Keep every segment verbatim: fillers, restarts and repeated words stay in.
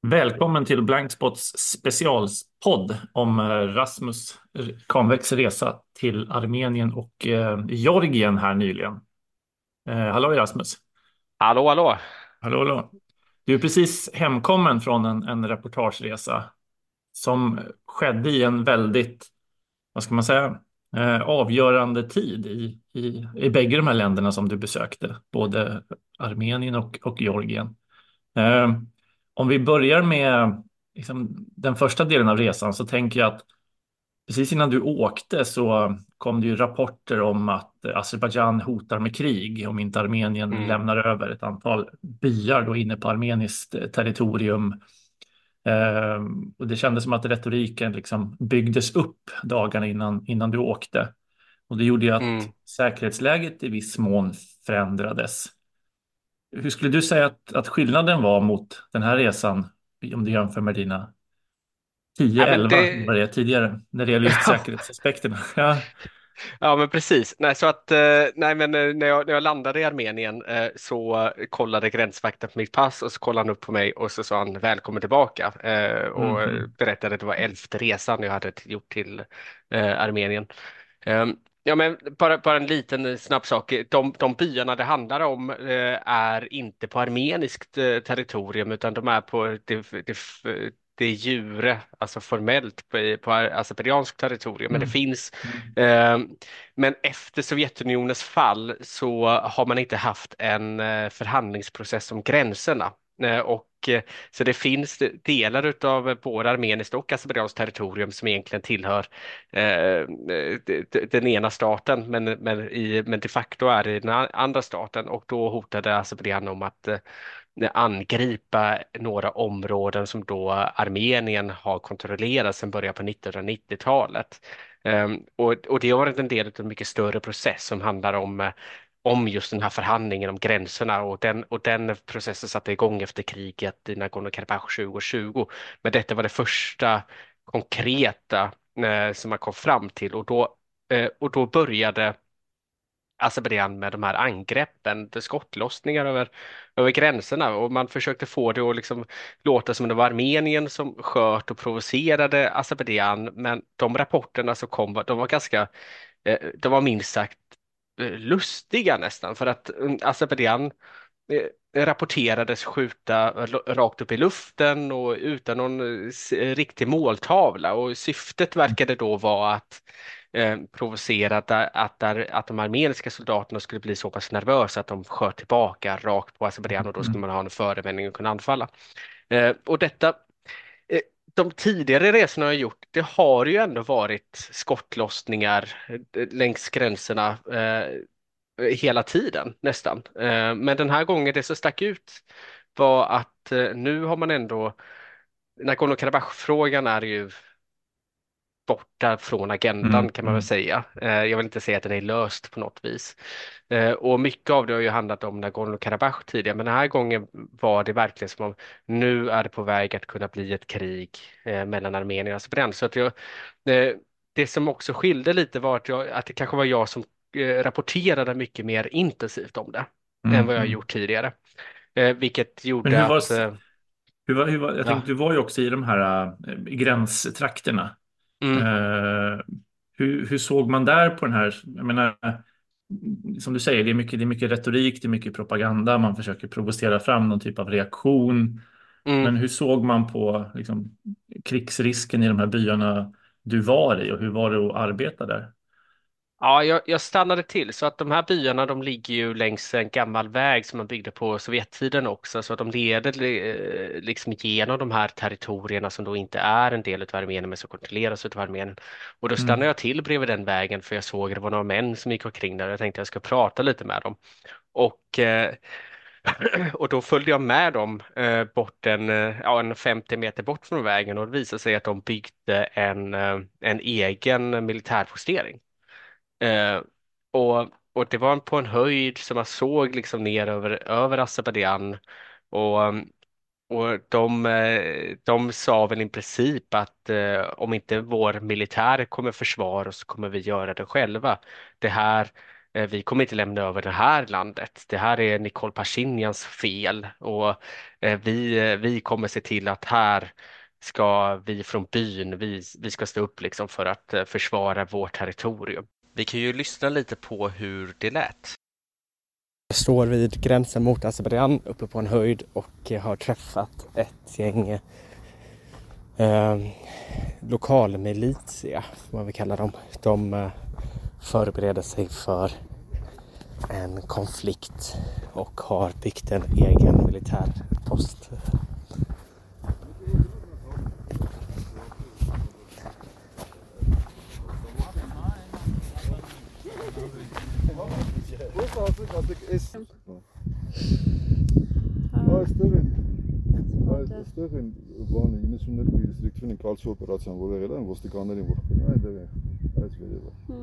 Välkommen till Blankspots specialpodd om eh, Rasmus Kahnbäcks resa till Armenien och eh, Georgien här nyligen. Eh, hallå Rasmus! Hallå, hallå. Hallå, hallå! Du är precis hemkommen från en, en reportageresa som skedde i en väldigt, vad ska man säga, eh, avgörande tid i, i, i bägge de här länderna som du besökte, både Armenien och, och Georgien. Eh, Om vi börjar med liksom, den första delen av resan så tänker jag att precis innan du åkte så kom det ju rapporter om att Azerbajdzjan hotar med krig om inte Armenien Mm, lämnar över ett antal byar då inne på armeniskt eh, territorium. Eh, och det kändes som att retoriken liksom byggdes upp dagarna innan, innan du åkte. Och det gjorde ju att mm. säkerhetsläget i viss mån förändrades. Hur skulle du säga att, att skillnaden var mot den här resan om du jämför med dina tio, Ja, men elva det... var det tidigare när det gäller just säkerhetsaspekterna? Ja. Ja, men precis. Nej, så att, eh, nej, men eh, när jag, när jag landade i Armenien eh, så kollade gränsvakten på mitt pass och så kollade han upp på mig och så sa han välkommen tillbaka eh, och Mhm. berättade att det var elfte resan jag hade gjort till eh, Armenien. Ehm, Ja, men bara, bara en liten eh, snabb sak. De, de byarna det handlar om eh, är inte på armeniskt eh, territorium utan de är på det, det, det jure, alltså formellt på, på azerbajdzjanskt territorium. Men det Mm. finns Mm. eh, men efter Sovjetunionens fall så har man inte haft en eh, förhandlingsprocess om gränserna. Eh, Och eh, så det finns delar av både armeniskt och azerbajdzjanskt territorium som egentligen tillhör eh, d- d- den ena staten, men, men, i, men de facto är det den a- andra staten och då hotade Azerbajdzjan om att eh, angripa några områden som då Armenien har kontrollerat sedan början på nittonhundranittiotalet. Um, och, och det har varit en del av en mycket större process som handlar om eh, om just den här förhandlingen om gränserna och den, och den processen satte igång efter kriget i Nagorno-Karabach tjugo tjugo. Men detta var det första konkreta eh, som man kom fram till och då, eh, och då började Azerbajdzjan med de här angreppen, det skottlossningar över, över gränserna och man försökte få det att liksom låta som det var Armenien som sköt och provocerade Azerbajdzjan, men de rapporterna som kom, var- de var ganska, eh, de var minst sagt eh, lustiga nästan, för att mm, Azerbajdzjan eh, rapporterades skjuta l- rakt upp i luften och utan någon eh, s- riktig måltavla och syftet verkade då vara att eh, provocera att, att, där- att de armeniska soldaterna skulle bli så pass nervösa att de sköt tillbaka rakt på Azerbajdzjan och då skulle Mm. man ha en förevändning att kunna anfalla. Eh, och detta eh, De tidigare resorna jag har gjort, det har ju ändå varit skottlossningar eh, längs gränserna eh, hela tiden nästan. Eh, Men den här gången det som stack ut var att eh, nu har man ändå, Nagorno-Karabach-frågan är ju borta från agendan Mm. kan man väl Mm. säga. Eh, Jag vill inte säga att den är löst på något vis. Eh, Och mycket av det har ju handlat om Nagorno-Karabach tidigare, men den här gången var det verkligen som om nu är det på väg att kunna bli ett krig eh, mellan Armenien och Azerbajdzjan. Så att jag, eh, det som också skilde lite var att, jag, att det kanske var jag som eh, rapporterade mycket mer intensivt om det än Mm. vad jag har Mm. gjort tidigare. Eh, vilket Men gjorde hur var, att eh, hur var, hur var, jag ja, tänkte, du var ju också i de här äh, gränstrakterna. mm, Eh, hur, hur såg man där på den här, jag menar, som du säger, det är mycket, det är mycket retorik, det är mycket propaganda, man försöker provocera fram någon typ av reaktion. mm. Men hur såg man på liksom, krigsrisken i de här byarna du var i och hur var det att arbeta där? Ja, jag, jag stannade till så att de här byarna de ligger ju längs en gammal väg som man byggde på Sovjettiden också så att de leder eh, liksom igenom de här territorierna som då inte är en del av Armenien men som kontrolleras av Armenien. Och då stannade Mm. jag till bredvid den vägen för jag såg att det var några män som gick omkring där och jag tänkte jag ska prata lite med dem. Och, eh, och då följde jag med dem eh, bort en, eh, ja, en femtio meter bort från vägen och det visade sig att de byggde en, eh, en egen militärpostering. Eh, och, och det var på en höjd som man såg liksom ner över, över Azerbajdzjan. Och, och de, eh, de sa väl i princip att eh, om inte vår militär kommer försvara oss så kommer vi göra det själva. Det här, eh, vi kommer inte lämna över det här landet. Det här är Nicole Pashinjans fel och eh, vi, eh, vi kommer se till att här ska vi från byn, vi, vi ska stå upp liksom för att eh, försvara vårt territorium. Vi kan ju lyssna lite på hur det lät. Jag står vid gränsen mot Azerbajdzjan uppe på en höjd och har träffat ett gäng eh, lokalmilitia, vad vi kallar dem. De eh, förbereder sig för en konflikt och har byggt en egen militär post. Stefan var inne i Sunnmøre-distriktet i Karlsø-operasjonen hvor det er en vostikaner i vår. Nei, det er det.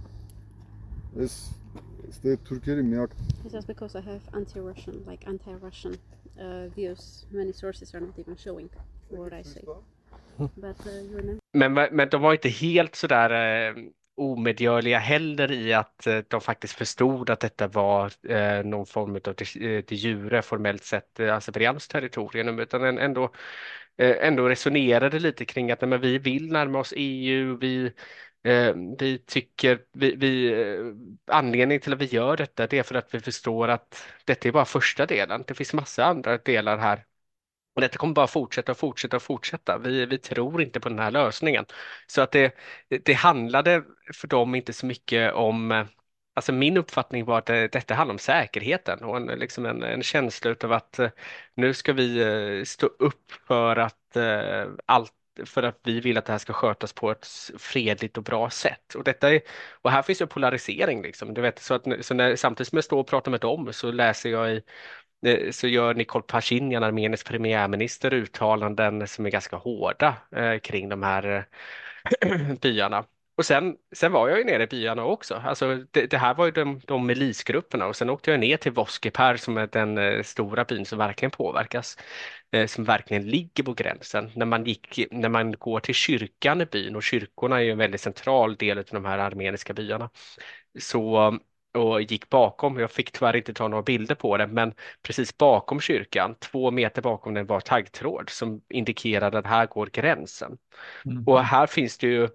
Det er Türkiye'nin miyak. It's just because I have anti-Russian, like anti-Russian uh, views. Many sources are not even showing what I say. But uh, you remember. Men, men de var inte helt sådär eh, omedgörliga heller i att eh, de faktiskt förstod att detta var eh, någon form av de, de jure formellt sett eh, Azerbajdzjans territorium, utan en, ändå, eh, ändå resonerade lite kring att nej, men vi vill närma oss E U, vi, eh, vi tycker, vi, vi, eh, anledningen till att vi gör detta det är för att vi förstår att detta är bara första delen, det finns massa andra delar här. Och detta kommer bara fortsätta och fortsätta och fortsätta. Vi, vi tror inte på den här lösningen. Så att det, det handlade för dem inte så mycket om... Alltså min uppfattning var att det, detta handlar om säkerheten och en, liksom en, en känsla av att eh, nu ska vi eh, stå upp för att eh, allt för att vi vill att det här ska skötas på ett fredligt och bra sätt. Och, detta är, och här finns ju polarisering. Liksom. Du vet, så att, så när, samtidigt som jag står och pratar med dem så läser jag i Eh, så gör Nicole Pashinyan, Armeniens premiärminister, uttalanden som är ganska hårda eh, kring de här eh, byarna. Och sen, sen var jag ju nere i byarna också. Alltså det, det här var ju de, de milisgrupperna och sen åkte jag ner till Voskepär som är den eh, stora byn som verkligen påverkas, eh, som verkligen ligger på gränsen. När man, gick, när man går till kyrkan i byn, och kyrkorna är ju en väldigt central del av de här armeniska byarna, så och gick bakom, jag fick tyvärr inte ta några bilder på det, men precis bakom kyrkan, två meter bakom den var taggtråd som indikerade att här går gränsen. Mm. Och här finns det ju,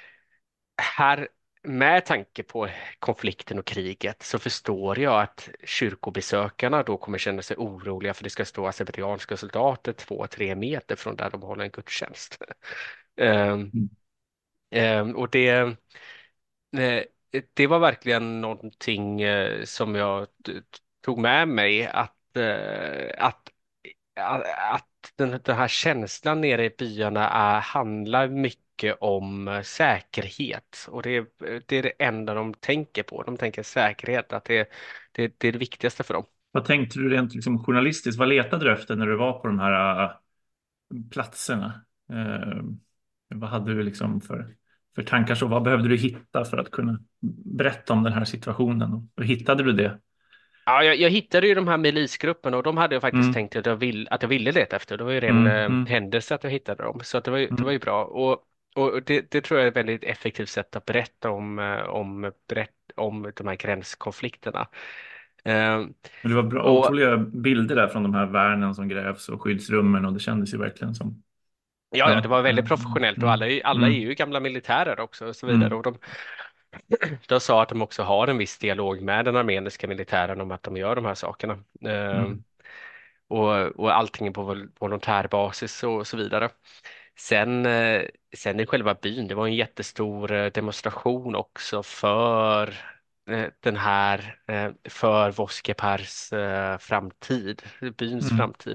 här med tanke på konflikten och kriget så förstår jag att kyrkobesökarna då kommer känna sig oroliga för det ska stå azerbajdzjanska soldater två, tre meter från där de håller en gudstjänst. um, um, och det eh, Det var verkligen någonting eh, som jag t- tog med mig att, eh, att, att, att den, den här känslan nere i byarna är, handlar mycket om eh, säkerhet och det, är- det är det enda de tänker på. De tänker säkerhet, att det, det, det är det viktigaste för dem. Vad tänkte du rent liksom journalistiskt? Vad letade du efter när du var på de här äh, platserna? Eh, vad hade du liksom för, för tankar? Så vad behövde du hitta för att kunna berätta om den här situationen? Och, och hittade du det? Ja, jag, jag hittade ju de här milisgrupperna och de hade jag faktiskt Mm. tänkt att jag, vill, att jag ville leta efter. Det var ju ren Mm, eh, mm. händelse att jag hittade dem. Så att det, var, ju- det Mm. var ju bra. Och, och det, det tror jag är ett väldigt effektivt sätt att berätta om, eh, om, berätt, om de här gränskonflikterna. Eh, Men det var bra, och otroliga bilder där från de här värnen som grävs och skyddsrummen, och det kändes ju verkligen som... ja, ja, det var väldigt mm, professionellt och mm, alla, är- alla är mm, ju gamla militärer också och så vidare. mm, Och de, de sa att de också har en viss dialog med den armeniska militären om att de gör de här sakerna. Eh, mm, och, och allting är på vol- volontärbasis och så vidare. Sen, eh, sen i själva byn, det var en jättestor eh, demonstration också för eh, den här, eh, för Voskepars eh, framtid, byns mm. framtid.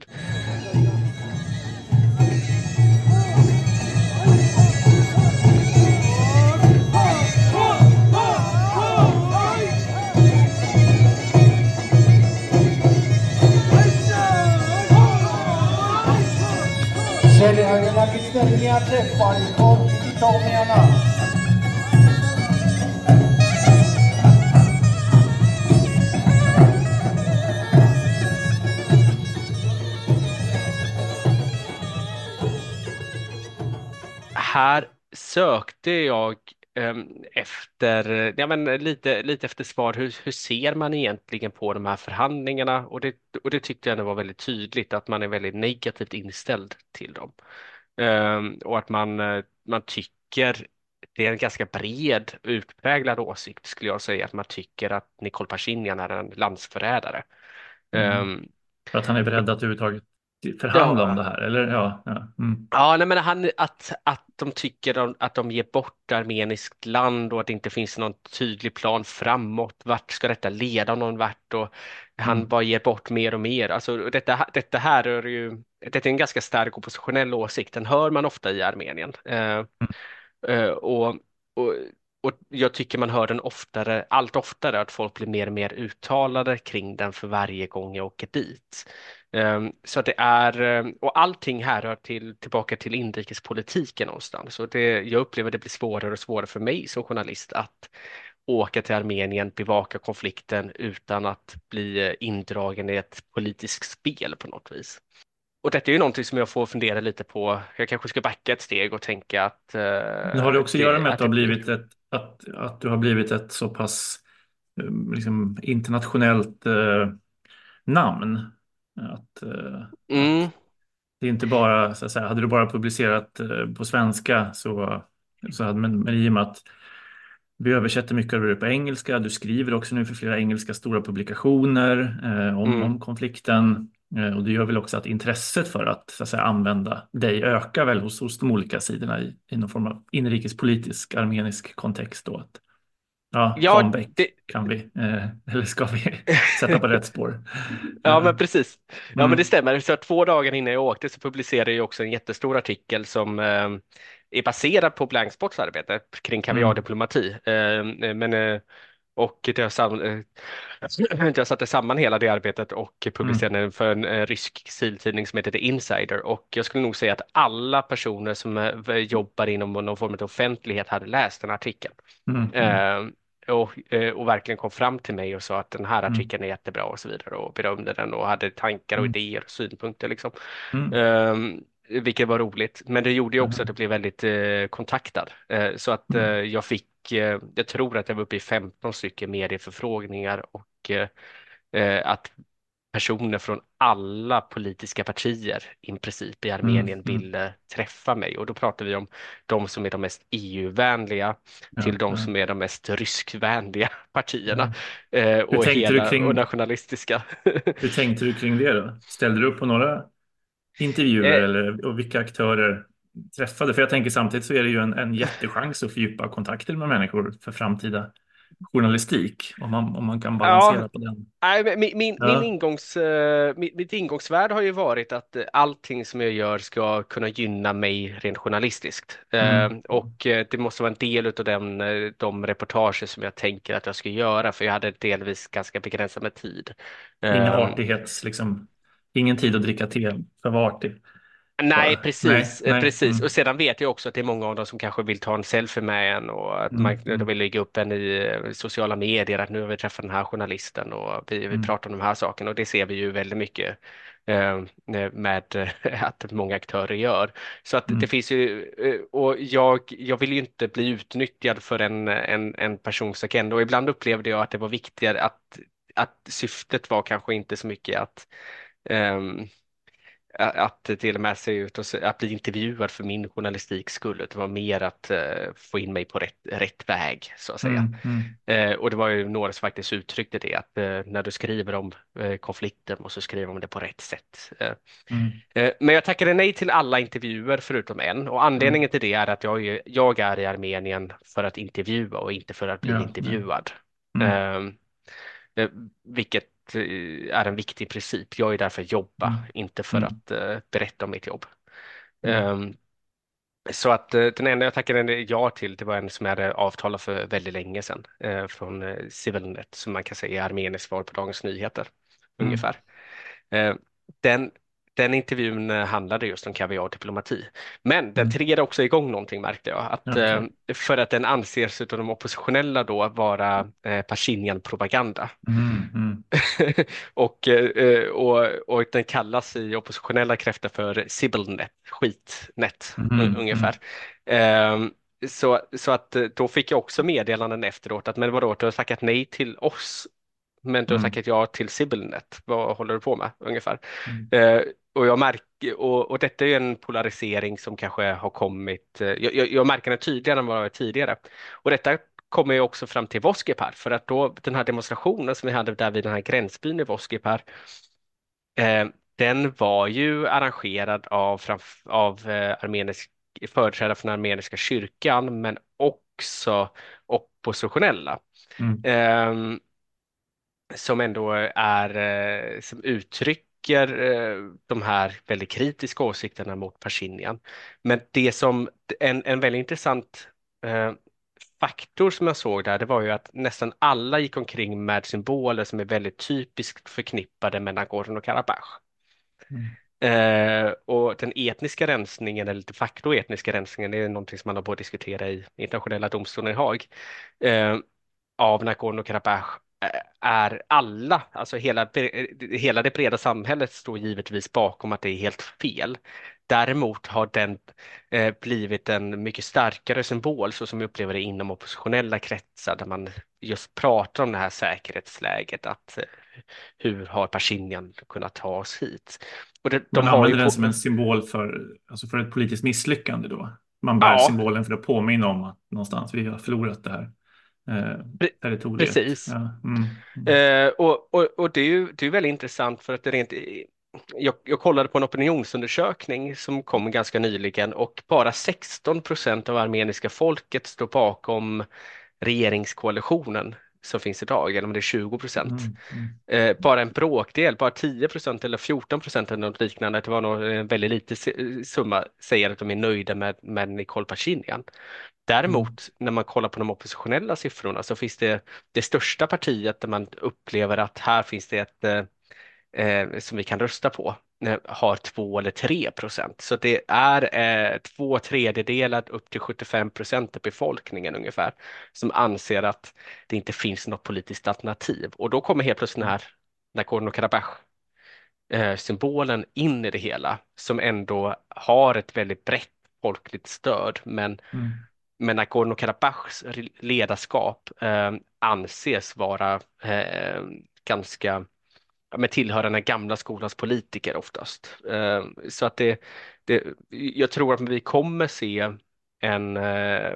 Säljer vilket ställe ni har träffat, kom till tågningarna. Här sökte jag ehm, efter, ja, men lite, lite efter svar, hur, hur ser man egentligen på de här förhandlingarna? Och det, och det tyckte jag var väldigt tydligt att man är väldigt negativt inställd till dem. Ehm, och att man, eh, man tycker, det är en ganska bred, utpräglad åsikt skulle jag säga, att man tycker att Nikol Pashinyan är en landsförrädare. Mm. Ehm, För att han är beredd att överhuvudtaget förhandla om ja, det här, eller? Ja, ja. Mm. Ja, nej, men han, att, att de tycker de, att de ger bort armeniskt land och att det inte finns någon tydlig plan framåt. Vart ska detta leda någon vart? Och han Mm. bara ger bort mer och mer. Alltså, detta, detta här är ju detta är en ganska stark oppositionell åsikt. Den hör man ofta i Armenien. Eh, eh, och, och, och jag tycker man hör den oftare, allt oftare, att folk blir mer och mer uttalade kring den för varje gång jag åker dit. Um, så att det är, um, och allting här hör till, tillbaka till inrikespolitiken någonstans. Och det, jag upplever det blir svårare och svårare för mig som journalist att åka till Armenien, bevaka konflikten utan att bli eh, indragen i ett politiskt spel på något vis. Och detta är ju någonting som jag får fundera lite på. Jag kanske ska backa ett steg och tänka att, uh, Det har det också att göra det, med att att du har det blir... blivit ett, att, att du har blivit ett så pass eh, liksom, internationellt eh, namn. Att, eh, att Mm, det är inte bara, så att säga, hade du bara publicerat eh, på svenska så, så hade, men, men i och med att vi översätter mycket av det på engelska, du skriver också nu för flera engelska stora publikationer eh, om, mm. om konflikten eh, och det gör väl också att intresset för att, så att säga, använda dig ökar väl hos, hos de olika sidorna i, i någon form av inrikespolitisk armenisk kontext då. Att, ja, Ja, van Beck det... kan vi, eh, eller ska vi sätta på rätt spår? Ja, Eh, men precis. Ja, men det mm, stämmer. Så två dagar innan jag åkte så publicerade jag också en jättestor artikel som eh, är baserad på Blankspots arbete kring mm, kaviardiplomati. Eh, men, eh, och det jag, sam eh, jag satte samman hela det arbetet och mm, publicerade den för en eh, rysk exiltidning som heter The Insider. Och jag skulle nog säga att alla personer som eh, jobbar inom någon form av offentlighet hade läst den artikeln. mm, mm, Eh, och, eh, och verkligen kom fram till mig och sa att den här mm, artikeln är jättebra och så vidare och berömde den och hade tankar och mm, idéer och synpunkter liksom. mm, Um, vilket var roligt, men det gjorde ju också att mm, jag blev väldigt eh, kontaktad. Eh, så att eh, mm. jag fick, eh, jag tror att jag var uppe i femton stycken medieförfrågningar och eh, eh, att personer från alla politiska partier i princip i Mm, Armenien mm. ville träffa mig. Och då pratar vi om de som är de mest E U-vänliga till Ja, de ja. som är de mest ryskvänliga partierna Mm. eh, Hur och tänkte du hela och kring, nationalistiska. hur tänkte du kring det då? Ställde du upp på några intervjuer Eh, eller och vilka aktörer träffade? För jag tänker samtidigt så är det ju en, en jättechans att fördjupa kontakter med människor för framtida journalistik om man, om man kan ja, balansera på den. nej, men min, min, min Ja. ingångs, eh, mitt, mitt ingångsvärde har ju varit att eh, allting som jag gör ska kunna gynna mig rent journalistiskt. Eh, Mm. och eh, det måste vara en del av den, eh, de reportager som jag tänker att jag ska göra, för jag hade delvis ganska begränsad med tid. Inga Eh, artighets, liksom, ingen tid att dricka te för vara artig. Nej, Bara. Nej, precis, eh, nej. precis. Och Mm. sedan vet jag också att det är många av dem som kanske vill ta en selfie med en och att man, Mm. de Mm. vill lägga upp en i eh, sociala medier att nu har vi träffat den här journalisten och vi, vi Mm. pratar om de här sakerna och det ser vi ju väldigt mycket eh, med eh, att många aktörer gör. Så att det Mm. finns ju, eh, och jag, jag vill ju inte bli utnyttjad för en, en, en persons agenda och ibland upplevde jag att det var viktigare att, att syftet var kanske inte så mycket att ehm, att dela med sig ut och se- att bli intervjuad för min journalistik skulle. Det var mer att eh, få in mig på rätt, rätt väg så att säga. Mm. Mm. Eh, och det var ju några som faktiskt uttryckte det att eh, när du skriver om eh, konflikten måste du skriva om det på rätt sätt. Eh, Mm. eh, men jag tackade nej till alla intervjuer förutom en och Mm. anledningen till det är att jag, är- jag är i Armenien för att intervjua och inte för att bli Ja, ja. intervjuad. Mm. Eh, eh, vilket eh, är en viktig princip. Jag är där för att jobba, Mm. inte för Mm. att eh, berätta om mitt jobb. Mm. Ehm, så att eh, den enda jag tackade ja till, det var en som jag hade avtalat för väldigt länge sedan, eh, från eh, Civilnet, som man kan säga är armeniskt svar på Dagens Nyheter, Mm. ungefär. Eh, den, den intervjun eh, handlade just om kaviardiplomati. Men den Mm. triggade också igång någonting märkte jag. Att, eh, Okej. för att den anses av de oppositionella då vara eh, Pashinyan-propaganda. Mm. Mm. och, eh, och, och den kallas i oppositionella krafter för Sibelnet, skitnet Mm. ungefär. Ehm, så, så att eh, då fick jag också meddelanden efteråt att men vadå, du har tackat nej till oss men du har Mm. tackat ja till Sibylnet. Vad håller du på med ungefär? Mm. Eh, och jag märker, och, och detta är ju en polarisering som kanske har kommit, eh, jag, jag, jag märker den tydligare än vad jag var tidigare. Och detta kommer ju också fram till Voskipar, för att då den här demonstrationen som vi hade där vid den här gränsbyn i Voskipar, eh, den var ju arrangerad av, framf- av eh, armenisk, företrädare från armeniska kyrkan, men också oppositionella. Mm. Ehm, som ändå är, eh, som uttrycker eh, de här väldigt kritiska åsikterna mot Pasjinjan. Men det som, en, en väldigt intressant eh, faktor som jag såg där, det var ju att nästan alla gick omkring med symboler som är väldigt typiskt förknippade med Nagorno-Karabach. Mm. Eh, och den etniska rensningen, eller de facto etniska rensningen, det är någonting som man har börjat diskutera i internationella domstolen i Haag, eh, av Nagorno-Karabach eh, är alla, alltså hela, bre- hela det breda samhället står givetvis bakom att det är helt fel. Däremot har den eh, blivit en mycket starkare symbol, så som jag upplever det inom oppositionella kretsar, där man just pratar om det här säkerhetsläget, att eh, hur har Pasjinjan kunnat ta oss hit? Och det, de Man har ju använder den på, som en symbol för, alltså för ett politiskt misslyckande då. Man bär ja, symbolen för att påminna om att någonstans vi har förlorat det här eh, pre- territoriet. precis. Ja. Mm. Mm. Eh, och, och, och det är ju det är väldigt intressant, för att det rent, jag, jag kollade på en opinionsundersökning som kom ganska nyligen, och bara sexton procent av armeniska folket står bakom regeringskoalitionen som finns idag, eller om det är tjugo procent. Mm. Mm. Eh, bara en bråkdel, bara tio procent eller fjorton procent eller något liknande, det var nog en väldigt liten se- summa, säger att de är nöjda med, med Nikol Pasjinjan. Däremot, när man kollar på de oppositionella siffrorna, så finns det det största partiet där man upplever att här finns det ett eh, eh, som vi kan rösta på, eh, har två eller tre procent. Så det är eh, två tredjedelar upp till sjuttiofem procent av befolkningen ungefär som anser att det inte finns något politiskt alternativ. Och då kommer helt plötsligt den här Nagorno-Karabach eh, symbolen in i det hela, som ändå har ett väldigt brett folkligt stöd, men Mm. men Nagorno-Karabachs ledarskap eh, anses vara eh, ganska, ja, med tillhöra den gamla skolans politiker oftast. Eh, så att det, det, jag tror att vi kommer se en, eh,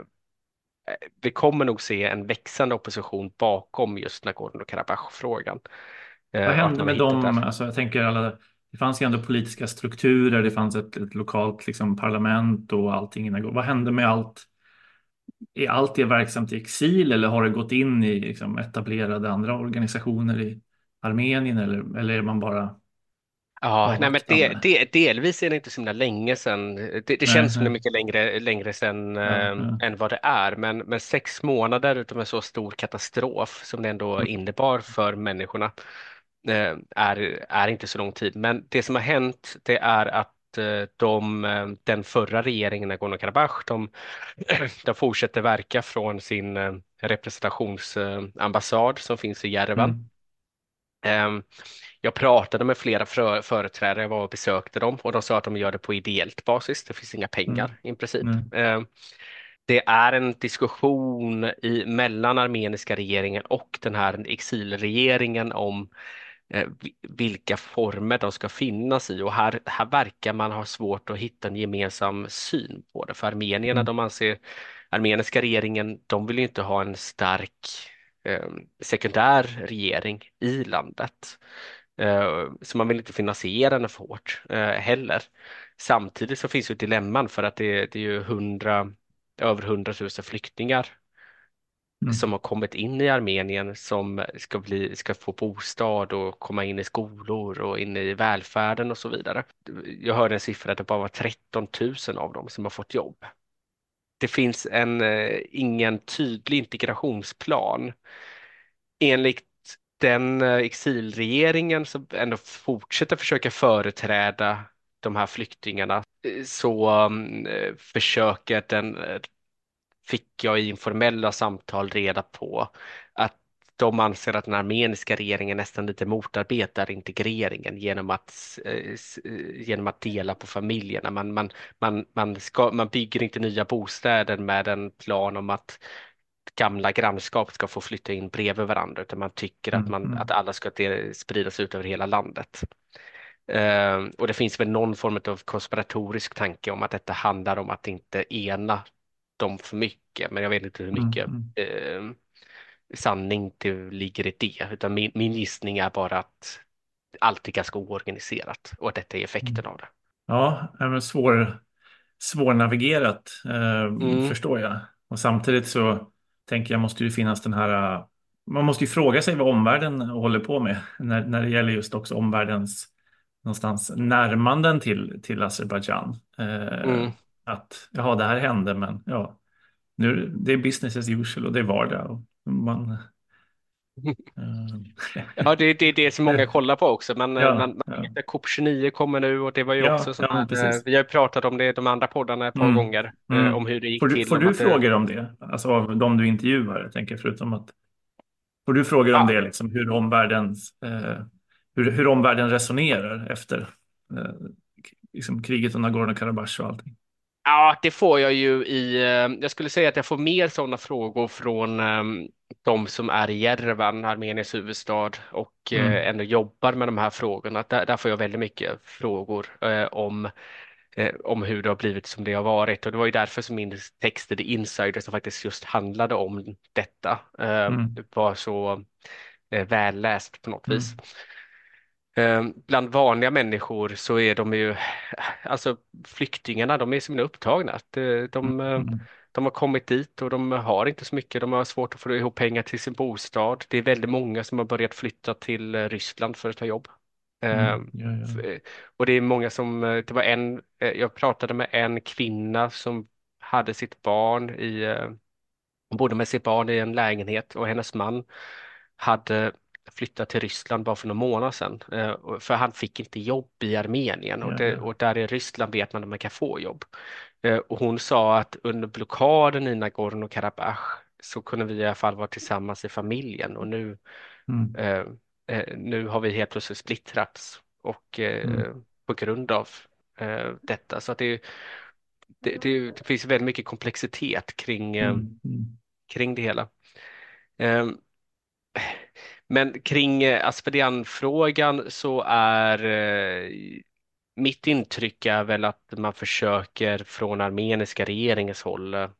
vi kommer nog se en växande opposition bakom just Nagorno-Karabach-frågan. Eh, Vad och att hände man har med hittat dem? där. Alltså jag tänker alla, det fanns ju ändå politiska strukturer, det fanns ett, ett lokalt liksom, parlament och allting innan. Vad hände med allt? Är allt det verksamt i exil, eller har det gått in i liksom, etablerade andra organisationer i Armenien, eller, eller är man bara Ja, nej men det, avvaktande? det, delvis är det inte så himla länge sedan. Det, det Nej, känns som det är nej. mycket längre, längre sedan Ja, eh, ja. än vad det är. Men, men sex månader utav en så stor katastrof som det ändå innebar för människorna eh, är, är inte så lång tid. Men det som har hänt, det är att eh, de, eh, den förra regeringen, Nagorno-Karabach, de, de fortsätter verka från sin eh, representationsambassad som finns i Jerevan. Mm. Ehm, Jag pratade med flera frö- företrädare, jag var och besökte dem, och de sa att de gör det på ideellt basis. Det finns inga pengar Mm. i princip. Nej. Ehm, Det är en diskussion i, mellan armeniska regeringen och den här exilregeringen om eh, vi- vilka former de ska finnas i. Och här, här verkar man ha svårt att hitta en gemensam syn på det. För armenierna, Mm. de anser, armeniska regeringen, de vill ju inte ha en stark eh, sekundär regering i landet. Eh, Så man vill inte finansiera den för hårt eh, heller. Samtidigt så finns ju dilemman, för att det, det är ju hundra, över hundratusen flyktingar Mm. som har kommit in i Armenien, som ska bli, ska få bostad och komma in i skolor och in i välfärden och så vidare. Jag hörde en siffra att det bara var tretton tusen av dem som har fått jobb. Det finns en, eh, ingen tydlig integrationsplan. Enligt den eh, exilregeringen som ändå fortsätter försöka företräda de här flyktingarna, eh, så mm, eh, försöker den, eh, fick jag i informella samtal reda på att de anser att den armeniska regeringen nästan lite motarbetar integreringen genom att, eh, s- eh, genom att dela på familjerna. Man, man, man, man, ska, man bygger inte nya bostäder med en plan om att gamla grannskap ska få flytta in bredvid varandra, utan man tycker att, Mm, man, mm, att alla ska de- spridas ut över hela landet. Eh, och det finns väl någon form av konspiratorisk tanke om att detta handlar om att inte ena dem för mycket, men jag vet inte hur mm, mycket mm, eh, sanning det ligger i det, utan min, min gissning är bara att allt är ganska oorganiserat och att detta är mm. effekten av det. Ja, det är väl svår, svårnavigerat, eh, Mm, förstår jag. Och samtidigt så tänker jag måste ju finnas den här... eh, Man måste ju fråga sig vad omvärlden håller på med när, när det gäller just också omvärldens någonstans närmanden till, till Azerbaijan. Eh, mm. att ja, det här hände, men ja, nu, det är business as usual och det är vardag. Och man, eh, Ja, det, det är det som många kollar på också. Man, eh, man, ja, man ja, vet att C O P tjugonio kommer nu och det var ju också ja, sån ja, men här, eh, precis. vi har ju pratat om det i de andra poddarna ett par Mm, gånger, eh, mm. om hur det gick Får du, till. får Om du att det, frågor om det? Alltså av de du intervjuar, jag tänker förutom att... Får du frågor om ja, det, liksom, hur omvärlden, eh, hur, hur omvärlden resonerar efter eh, liksom, kriget om Nagorno-Karabach och allting? ja, det får jag ju i, eh, jag skulle säga att jag får mer sådana frågor från eh, de som är i Jerevan, Armeniens huvudstad, och Mm, eh, ändå jobbar med de här frågorna. Där, där får jag väldigt mycket frågor eh, om eh, om hur det har blivit som det har varit. Och det var ju därför som min text i The Insider, som faktiskt just handlade om detta, eh, mm, var så eh, välläst på något vis. mm, Eh, bland vanliga människor så är de ju, alltså flyktingarna, de är så himla upptagna. De, de, eh, mm, de har kommit dit och de har inte så mycket. De har svårt att få ihop pengar till sin bostad. Det är väldigt många som har börjat flytta till eh, Ryssland för att ta jobb. Eh, mm, ja, ja, f- och det är många som, eh, det var en, eh, jag pratade med en kvinna som hade sitt barn i, eh, hon bodde med sitt barn i en lägenhet och hennes man hade flyttat till Ryssland bara för några månader sedan. eh, och- För han fick inte jobb i Armenien och, ja, det, ja, och där i Ryssland vet man att man kan få jobb. Eh, Och hon sa att under blockaden i Nagorno-Karabach så kunde vi i alla fall vara tillsammans i familjen, och nu, mm, eh, eh, nu har vi helt plötsligt splittrats och mm, eh, på grund av eh, detta. Så att det, det, det, det finns väldigt mycket komplexitet kring, eh, mm, mm, kring det hela. Ehm, Men kring eh, Aspedian-frågan så är eh, mitt intryck är väl att man försöker från armeniska regeringens håll eh,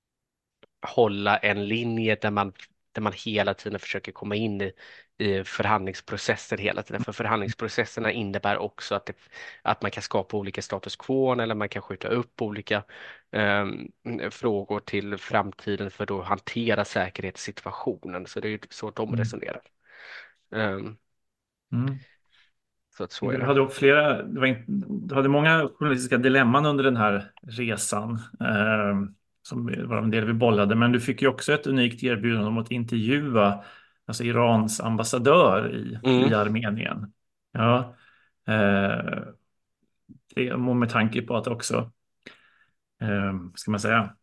hålla en linje där man, där man hela tiden försöker komma in i, i förhandlingsprocesser hela tiden. För förhandlingsprocesserna innebär också att, det, att man kan skapa olika status quo, eller man kan skjuta upp olika eh, frågor till framtiden för att då hantera säkerhetssituationen. Så det är ju så de mm, resonerar. Um, mm. så att så är Du det. hade också flera, det var inte, du hade många journalistiska dilemman under den här resan, eh, som var en del vi bollade, men du fick ju också ett unikt erbjudande om att intervjua alltså Irans ambassadör i, Mm. i Armenien. Ja, eh, det, med tanke på att också, eh, ska man säga,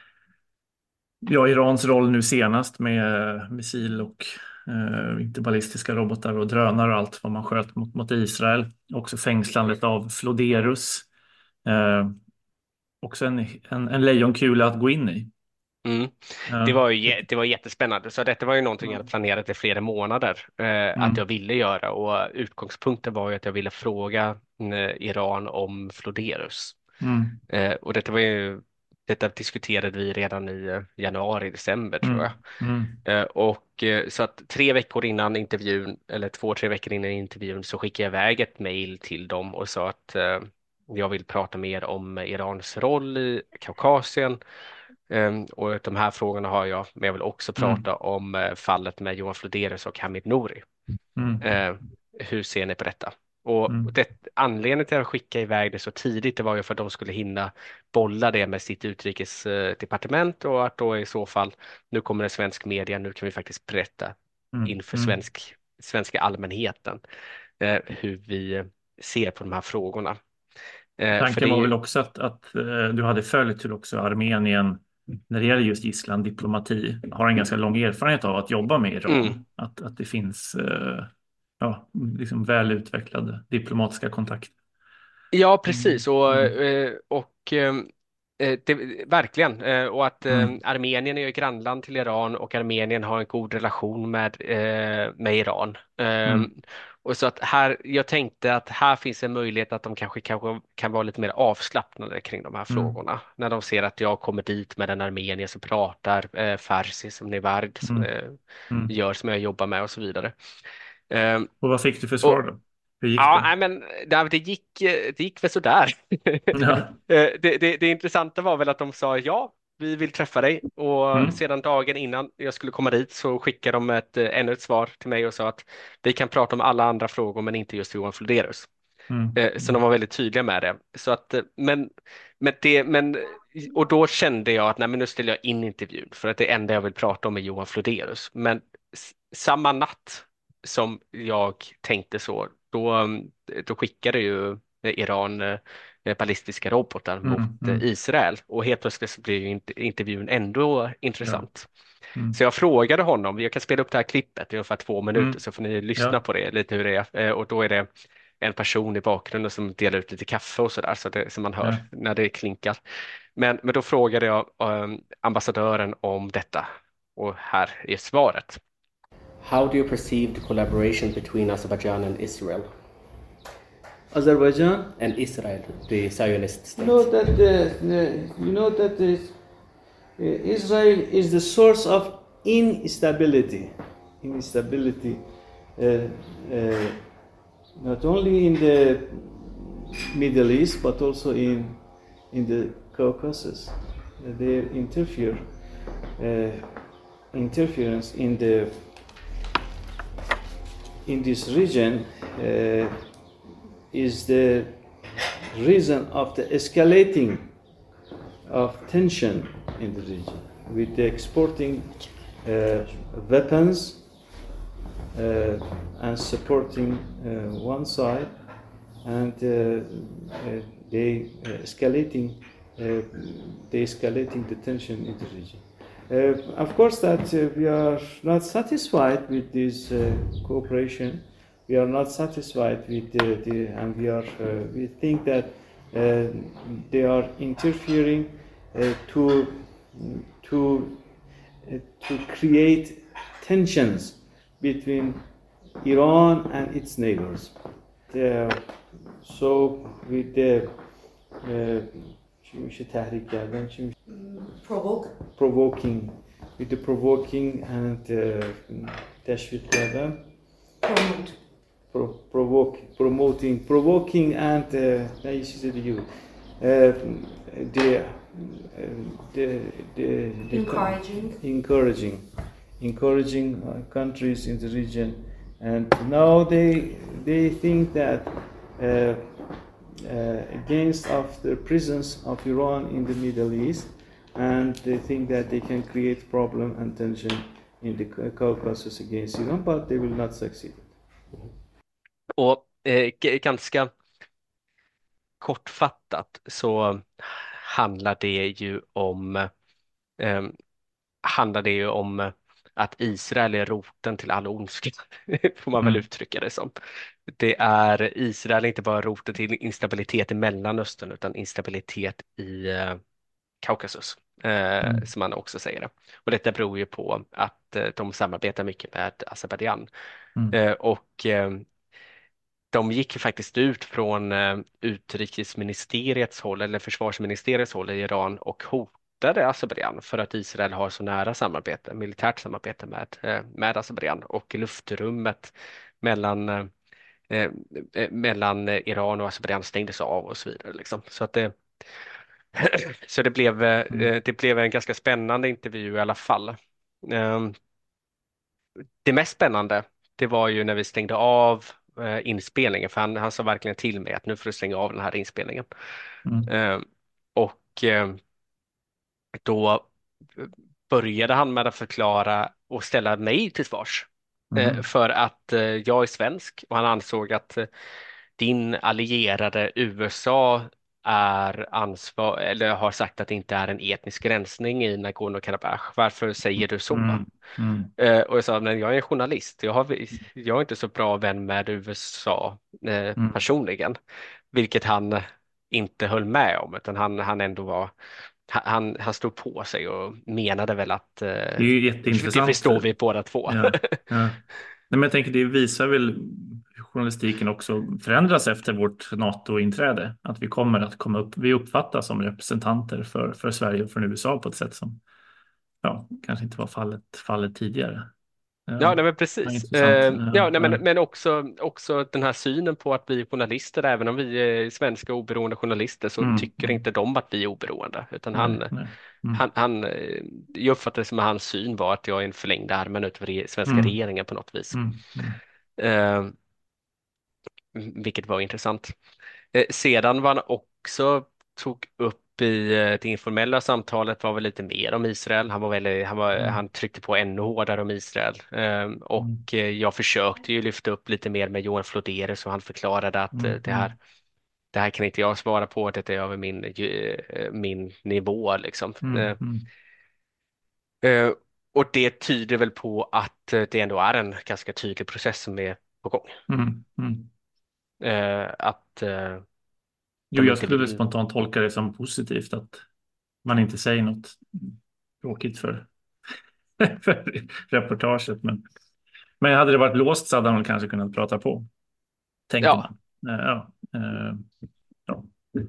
ja, Irans roll nu senast med missil och eh, inte ballistiska robotar och drönare och allt vad man sköt mot, mot Israel. Också fängslandet av Floderus. Eh, också en, en, en lejonkula att gå in i. Mm. Det Ja. var ju jä- det var jättespännande. Så detta var ju någonting jag hade planerat i flera månader eh, att Mm, jag ville göra, och utgångspunkten var ju att jag ville fråga eh, Iran om Floderus. mm, Eh, och detta var ju detta diskuterade vi redan i eh, januari, december tror jag. mm, mm, Eh, och eh, så att tre veckor innan intervjun, eller två, tre veckor innan intervjun, så skickade jag iväg ett mejl till dem och sa att eh, jag vill prata mer om Irans roll i Kaukasien. Eh, och de här frågorna har jag, men jag vill också mm, prata om eh, fallet med Johan Floderus och Hamid Nouri. mm, Eh, hur ser ni på detta? Och mm, det, anledningen till att skicka iväg det så tidigt, det var ju för att de skulle hinna bolla det med sitt utrikesdepartement, och att då i så fall, nu kommer det svensk media, nu kan vi faktiskt berätta mm, inför mm. svensk, svenska allmänheten eh, hur vi ser på de här frågorna. Eh, för Tanken det är var ju, väl också att, att eh, du hade följt hur också Armenien när det gäller just gisslandiplomati har en ganska lång erfarenhet av att jobba med Iran. Mm. Att, att det finns eh, ja, liksom väl utvecklade diplomatiska kontakter. Ja, precis. Och, Mm. eh, och eh, det, verkligen. Eh, Och att eh, Mm. Armenien är ju grannland till Iran och Armenien har en god relation med, eh, med Iran. Eh, Mm. Och så att här, jag tänkte att här finns en möjlighet att de kanske, kanske kan vara lite mer avslappnade kring de här Mm. frågorna. När de ser att jag kommer dit med en armenier som pratar eh, farsi som Nivard som Mm. eh, Mm. gör, som jag jobbar med och så vidare. Eh, Och vad fick du för och, svar då? Hur gick Ja, det? nej, men det, det gick, eh, det gick väl sådär. Ja. Eh, det, det, det intressanta var väl att de sa ja, vi vill träffa dig. Och Mm. sedan dagen innan jag skulle komma dit så skickade de ett, eh, ännu ett svar till mig och sa att vi kan prata om alla andra frågor men inte just Johan Flodérus. Mm. Eh, Så de var väldigt tydliga med det. Så att, eh, men, men det, men, och då kände jag att nej, men nu ställer jag in intervjun för att det enda jag vill prata om är Johan Flodérus. Men s- samma natt som jag tänkte så, då, mm, då skickade ju Iran eh, ballistiska robotar Mm. mot eh, Mm. Israel och helt plötsligt så blir ju int- intervjun ändå Ja. intressant. Mm. Så jag frågade honom, jag kan spela upp det här klippet i ungefär två minuter Mm. så får ni lyssna Ja. på det lite hur det är. Eh, Och då är det en person i bakgrunden som delar ut lite kaffe och sådär så det, som man hör Ja. när det klinkar. Men, men då frågade jag um, ambassadören om detta och här är svaret. How do you perceive the collaboration between Azerbaijan and Israel? Azerbaijan. And Israel, the Zionist state? You know that uh, the- you know that the, uh, Israel is the source of instability, instability, uh, uh, not only in the Middle East but also in in the Caucasus. Uh, They interfere uh, interference in the in this region uh, is the reason of the escalating of tension in the region with the exporting uh, weapons uh, and supporting uh, one side and uh, uh, they uh, escalating uh, they escalating the tension in the region. Uh, of course that uh, we are not satisfied with this uh, cooperation. We are not satisfied with the, the and we are uh, we think that uh, they are interfering uh, to to uh, to create tensions between Iran and its neighbors. The- so with the uh, چی میشه تحریک کردن چی میشه provoke provoking with the provoking and uh, تشویق کردن promote pro- provoke promoting provoking and uh, نه یه چیز دیگه بود uh, the, uh, the, the, the encouraging encouraging encouraging uh, countries in the region and now they they think that uh, uh, against of the presence of Iran in the Middle East and they think that they can create problem and tension in the Caucasus against Iran but they will not succeed. Och eh, g- ganska kortfattat så handlar det ju om eh, handlar det ju om att Israel är roten till all ondska, får man väl Mm. uttrycka det som. Det är Israel är inte bara roten till instabilitet i Mellanöstern utan instabilitet i eh, Kaukasus, eh, Mm. som man också säger det. Och detta beror ju på att eh, de samarbetar mycket med Azerbajdzjan. Mm. Eh, och eh, de gick ju faktiskt ut från eh, utrikesministeriets håll eller försvarsministeriets håll i Iran och hotade Azerbajdzjan för att Israel har så nära samarbete, militärt samarbete med, eh, med Azerbajdzjan och luftrummet mellan, eh, eh, mellan Iran och Azerbajdzjan stängdes av och så vidare. Liksom. Så att det, så det blev, eh, Mm. det blev en ganska spännande intervju i alla fall. Eh, Det mest spännande, det var ju när vi stängde av eh, inspelningen, för han, han sa verkligen till mig att nu får du stänga av den här inspelningen. Mm. Eh, och eh, då började han med att förklara och ställa mig till svars. Eh, Mm. för att eh, jag är svensk och han ansåg att eh, din allierade U S A är ansvar eller har sagt att det inte är en etnisk rensning i Nagorno-Karabach. Varför säger du så? Mm. Mm. Eh, och jag sa, men jag är en journalist. Jag, har, jag är inte så bra vän med U S A eh, Mm. personligen, vilket han inte höll med om, utan han, han ändå var han, han stod på sig och menade väl att eh, Det är ju det jätteintressant. förstår vi båda två. Ja, ja. Nej, men jag tänker det visar väl hur journalistiken också förändras efter vårt NATO-inträde. Att vi kommer att komma upp, vi uppfattas som representanter för, för Sverige och från U S A på ett sätt som ja, kanske inte var fallet, fallet tidigare. Ja, nej, men Ja, precis. intressant. Eh, Ja, ja, nej, men, ja. men också, också den här synen på att bli journalister, även om vi är svenska oberoende journalister så Mm, tycker mm. inte de att vi är oberoende, utan Nej, han, nej. Mm. han, han, eh, jag uppfattade det som att hans syn var att jag är en förlängd armen utav re, svenska Mm. regeringen på något vis. Mm. Mm. Eh, vilket var intressant. Eh, sedan var han också tog upp i eh, det informella samtalet var väl lite mer om Israel. Han var väldigt, han var, Mm. han tryckte på ännu hårdare om Israel. Ehm, och eh, jag försökte ju lyfta upp lite mer med Johan Flodere så han förklarade att eh, Mm. det här det här kan inte jag svara på, det är över min, eh, min nivå liksom. Mm. Eh, Mm. eh, och det tyder väl på att eh, det ändå är en ganska tydlig process som är på gång. Mm. Mm. Eh, att eh, Jo, de jag inte skulle väl vill- spontant tolka det som positivt att man inte säger något tråkigt för, för reportaget. Men, men hade det varit låst så hade han kanske kunnat prata på, tänker Ja. man. Eh, Ja, eh, ja.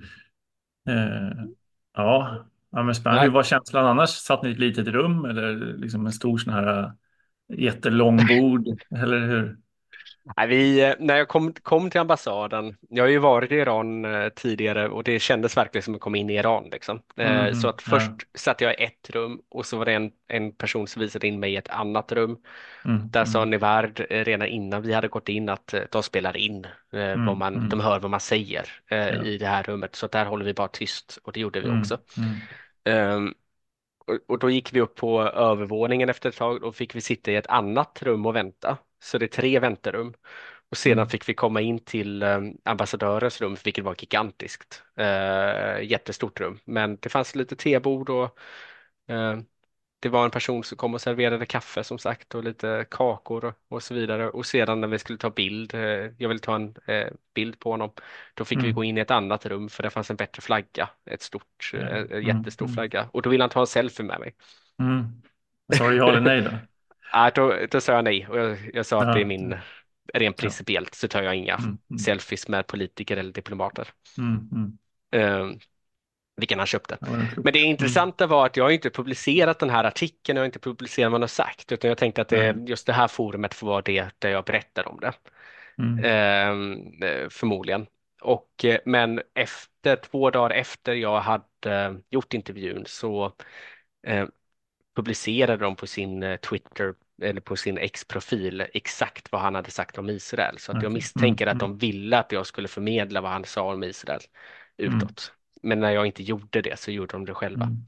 Eh, ja. Ja, men spännande. Nej. Hur var känslan annars? Satt ni i ett litet rum eller liksom en stor sån här eh, jättelång bord? Eller hur? Nej, vi, eh, när jag kom, kom till ambassaden, jag har ju varit i Iran eh, tidigare och det kändes verkligen som att komma in i Iran. Liksom. Eh, Mhm, så att ja. först satt jag i ett rum och så var det en, en person som visade in mig i ett annat rum. Mm, Där sa mm, Nivard eh, redan innan vi hade gått in att eh, de spelar in, eh, Mm, vad man, mm. de hör vad man säger eh, Ja. i det här rummet. Så att där håller vi bara tyst och det gjorde vi mm, också. mm, Ehm, och, och då gick vi upp på övervåningen efter ett tag och fick vi sitta i ett annat rum och vänta. Så det är tre väntrum. Och sedan Mm. fick vi komma in till eh, ambassadörens rum, vilket var gigantiskt. Eh, jättestort rum. Men det fanns lite tebord och eh, det var en person som kom och serverade kaffe som sagt och lite kakor och, och så vidare. Och sedan när vi skulle ta bild, eh, jag ville ta en eh, bild på honom, då fick vi Mm. gå in i ett annat rum för det fanns en bättre flagga, ett stort, Ja. eh, en Mm, jättestor mm. flagga. Och då ville han ta en selfie med mig. Mm. Sa du ja eller nej då? Ah, då, då sa jag nej och jag, jag sa att Ja. det är min, rent Ja. principiellt så tar jag inga Mm, mm. selfies med politiker eller diplomater. Mm, mm. Eh, vilken han köpte. Ja, det var klokt. Men det intressanta var att jag inte publicerat den här artikeln, jag har inte publicerat vad han har sagt, utan jag tänkte att det, Nej. just det här forumet får vara det där jag berättar om det. Mm. Ehm, eh, förmodligen. Och, eh, men efter, två dagar efter jag hade eh, gjort intervjun så eh, publicerade de på sin eh, Twitter eller på sin X-profil exakt vad han hade sagt om Israel. Så att jag Okej. misstänker Mm, att de ville att jag skulle förmedla vad han sa om Israel utåt. Men när jag inte gjorde det så gjorde de det själva. Mm.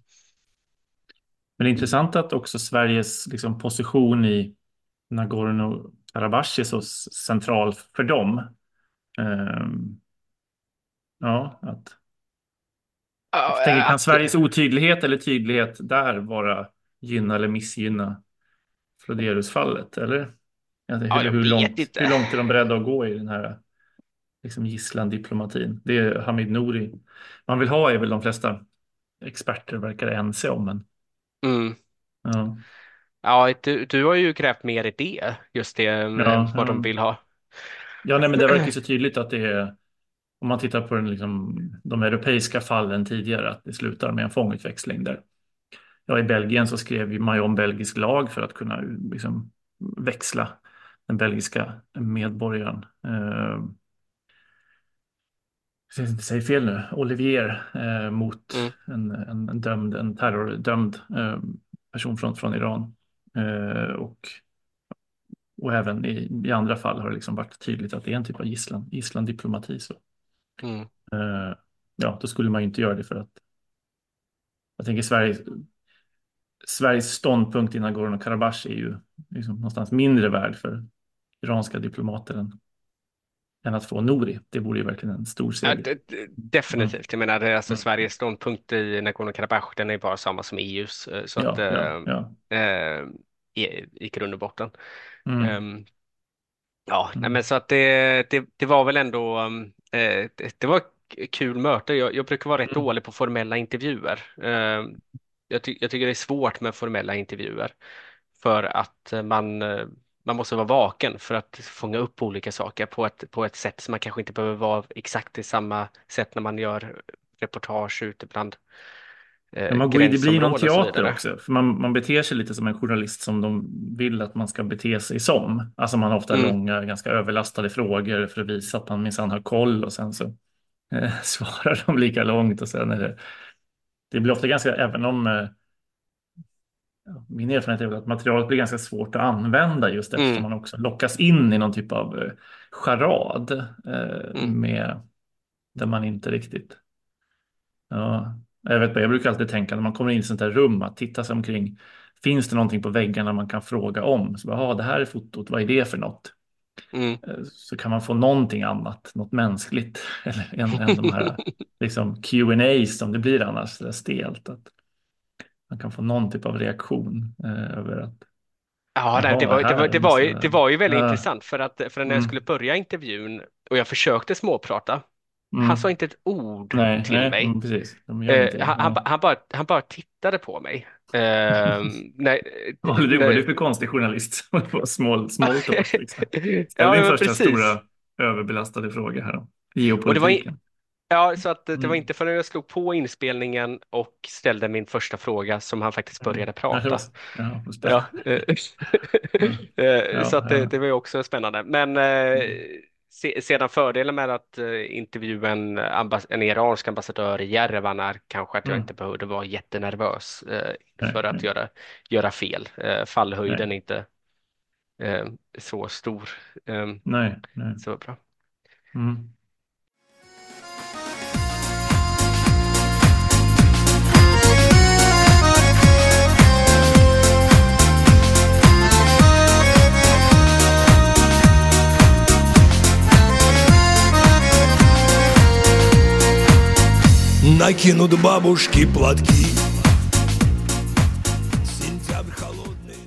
Men det är intressant att också Sveriges liksom, position i Nagorno-Karabach är så s- central för dem. Ehm, ja, att, jag tänker, kan Att, Sveriges otydlighet eller tydlighet där vara gynna eller missgynna Flodérus-fallet? Eller, Alltså, ja, eller jag hur, vet långt, inte. hur långt är de beredda att gå i den här liksom, gisslandiplomatin? Det är Hamid Nouri man vill ha är väl de flesta experter verkar ense om. Men, Mm. ja. Ja, du, du har ju grävt mer i det, just det, Ja, eh, vad ja. de vill ha. Ja, nej, men det verkar ju så tydligt att det är, om man tittar på den, liksom, de europeiska fallen tidigare, att det slutar med en fångutväxling där. Ja, i Belgien så skrev ju man ju om belgisk lag för att kunna liksom, växla den belgiska medborgaren. Eh, jag ska inte säga fel nu, Olivier eh, mot Mm. en, en, en dömd, en terrordömd eh, person från, från Iran. Eh, och Och även i, i andra fall har det liksom varit tydligt att det är en typ av gisslan, gisslandiplomati. Så, Mm. eh, ja, då skulle man ju inte göra det för att jag tänker Sveriges, Sveriges ståndpunkt i Nagorno-Karabach är ju liksom någonstans mindre värd för iranska diplomater än än att få Nouri. Det vore ju verkligen en stor Ja, seger. d- d- definitivt. Jag menar, det är alltså Mm. Sveriges ståndpunkt i Nagorno-Karabach, den är bara samma som E U:s. eh, Så Ja, att, ja, eh, ja. eh, i, i grund och botten. Mm. Ehm, ja, nej, Mm. men så att det, det, det var väl ändå, um, eh, det, det var ett kul möte. Jag, jag brukar vara rätt Mm. dålig på formella intervjuer. Ehm, jag, ty, jag tycker det är svårt med formella intervjuer för att eh, man, eh, man måste vara vaken för att fånga upp olika saker på ett, på ett sätt som man kanske inte behöver vara exakt i samma sätt när man gör reportage ute bland Ja, eh, man går, det blir någon gränsområden och så teater vidare. också. För man, man beter sig lite som en journalist som de vill att man ska bete sig som. Alltså man har ofta Mm. långa, ganska överlastade frågor för att visa att man minsann har koll, och sen så eh, svarar de lika långt, och sen är det... Det blir ofta ganska, även om... Eh, ja, min erfarenhet är väl att materialet blir ganska svårt att använda just eftersom Mm. man också lockas in i någon typ av eh, charad eh, Mm. med, där man inte riktigt... Ja, jag vet, jag brukar alltid tänka när man kommer in i ett sånt här rum att titta sig omkring. Finns det någonting på väggarna man kan fråga om? Så bara, ah, det här är fotot, vad är det för något? Mm. Eh, Så kan man få någonting annat, något mänskligt, eller än, än de här liksom Q and A's som det blir annars, det är stelt. Att man kan få någon typ av reaktion eh, över att, Ja, nej, det jaha, var, det här var, det var ju, måste... det var ju väldigt Ja, intressant för att för när jag mm, skulle börja intervjun och jag försökte småprata, han sa mm. inte ett ord Nej, till nej, mig. mm, precis. De gör inte Eh, det. han, han, Nej. ba- han, bara, han bara tittade på mig. Eh, nej, Vad håller du, vad är du nej, för konstig journalist? Small, small talk, liksom. Ställ ja, din men första precis. stora överbelastade fråga här om Och det var, i- geopolitiken. ja, så att det var Mm. inte förrän jag slog på inspelningen och ställde min första fråga som han faktiskt Mm. började Ja, det var, prata. ja, vad Ja, spännande. eh, Ja, eh, så ja, att det, ja. det var ju också spännande. Men eh, Mm. se, sedan fördelen med att eh, intervjua en, ambas- en iransk ambassadör i Jerevan är kanske att jag Mm. inte behövde vara jättenervös eh, Nej, för att nej, göra, göra fel. Eh, fallhöjden nej, är inte eh, så stor. Eh, nej, nej. så bra. Mm. Накинут бабушки платки. Сентябрь холодный.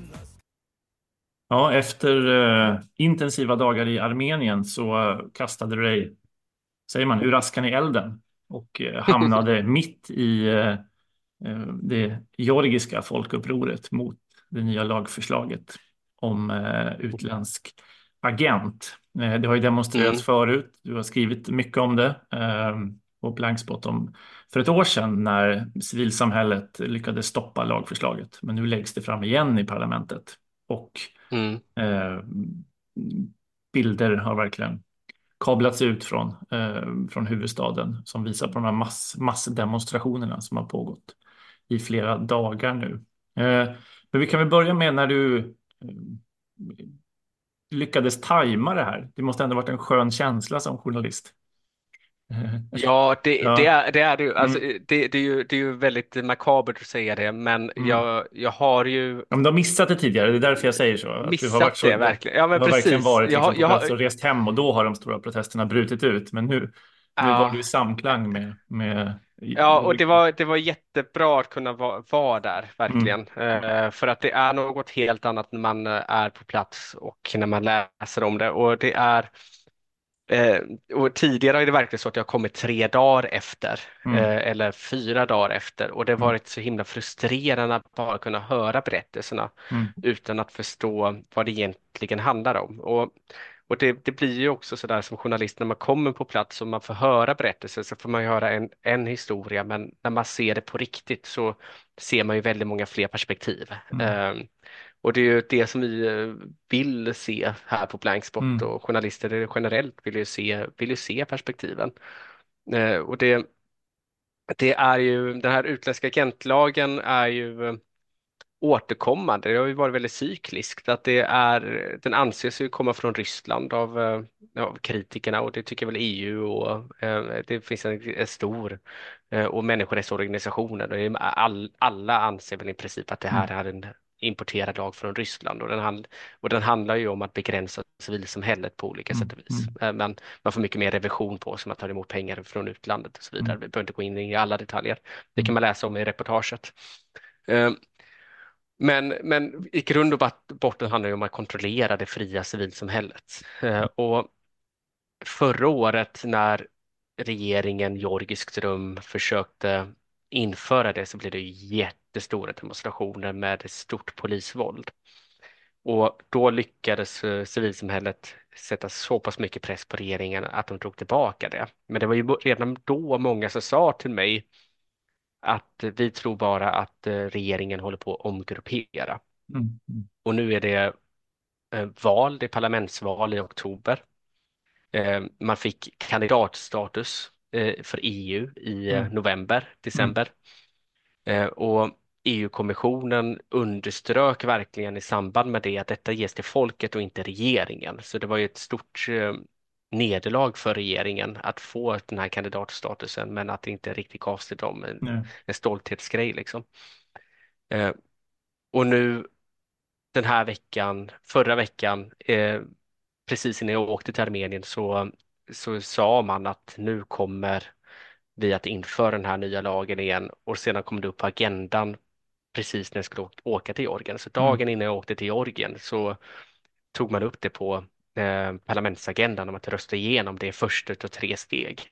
Ja, efter eh, intensiva dagar i Armenien så eh, kastade du dig, säger man, ur askan i elden och eh, hamnade mitt i eh, eh, det georgiska folkupproret mot det nya lagförslaget om eh, utländsk agent. Eh, det har ju demonstrerats Mm, förut, du har skrivit mycket om det eh, på Blankspot om för ett år sedan när civilsamhället lyckades stoppa lagförslaget. Men nu läggs det fram igen i parlamentet och mm, eh, bilder har verkligen kablats ut från, eh, från huvudstaden som visar på de här mass, massdemonstrationerna som har pågått i flera dagar nu. Eh, men vi kan väl börja med när du eh, lyckades tajma det här. Det måste ändå varit en skön känsla som journalist. Eh, ja, det, det ja. är det är det ju. Alltså, Mm, det, det är ju. Det är ju väldigt makabert att säga det, men mm. jag, jag har ju Ja, men du har missat det tidigare, det är därför jag säger så. Att du har varit missat så, det du verkligen. Ja, men har verkligen precis. varit Jag liksom har, på jag plats har, och rest hem och då har de stora protesterna brutit ut. Men nu, nu var du i ja, samklang med, med ja, och det var, det var jättebra att kunna vara, vara där, mm, verkligen. Eh, för att det är något helt annat när man eh, är på plats och när man läser om det. Och det är Eh, och tidigare är det verkligen så att jag kommit tre dagar efter mm, eh, eller fyra dagar efter och det har mm, varit så himla frustrerande att bara kunna höra berättelserna mm, utan att förstå vad det egentligen handlar om. Och, och det, det blir ju också så där som journalist när man kommer på plats och man får höra berättelser så får man ju höra en, en historia men när man ser det på riktigt så ser man ju väldigt många fler perspektiv. mm, Eh, och det är ju det som vi eh, vill se här på Blankspot mm, och journalister generellt vill ju se, vill ju se perspektiven. Eh, och det, det är ju, den här utländska agentlagen är ju eh, återkommande. Det har ju varit väldigt cykliskt att det är, den anses ju komma från Ryssland av, eh, av kritikerna och det tycker väl E U och eh, det finns en, en stor eh, och människorättsorganisationer. Och det är all, alla anser väl i princip att det här mm, är en importerad lag från Ryssland och den, hand, och den handlar ju om att begränsa civilsamhället på olika Mm. sätt och vis. Eh, Men man får mycket mer revision på som att ta emot pengar från utlandet och så vidare. Mm. Vi behöver inte gå in i alla detaljer. Det kan Mm. man läsa om i reportaget. Eh, Men, men i grund och botten handlar det om att kontrollera det fria civilsamhället. Eh, Och förra året när regeringen Georgisk Ström försökte införa det så blev det jättestora demonstrationer med ett stort polisvåld. Och då lyckades eh, civilsamhället sätta så pass mycket press på regeringen att de drog tillbaka det. Men det var ju redan då många som sa till mig att vi tror bara att eh, regeringen håller på att omgruppera. Mm. Mm. Och nu är det eh, val, det är parlamentsval i oktober. Eh, Man fick kandidatstatus eh, för E U i eh, Mm. november, december. Eh, Och E U-kommissionen underströk verkligen i samband med det att detta ges till folket och inte regeringen. Så det var ju ett stort eh, nederlag för regeringen att få den här kandidatstatusen men att det inte riktigt gavs till dem. En, Nej. en stolthetsgrej liksom. Eh, Och nu den här veckan, förra veckan, eh, precis innan jag åkte till Armenien så, så sa man att nu kommer vi att införa den här nya lagen igen och sedan kom det upp på agendan precis när jag skulle å- åka till Georgien. Så dagen innan jag åkte till Georgien så tog man upp det på eh, parlamentsagendan om att rösta igenom det först utav tre steg.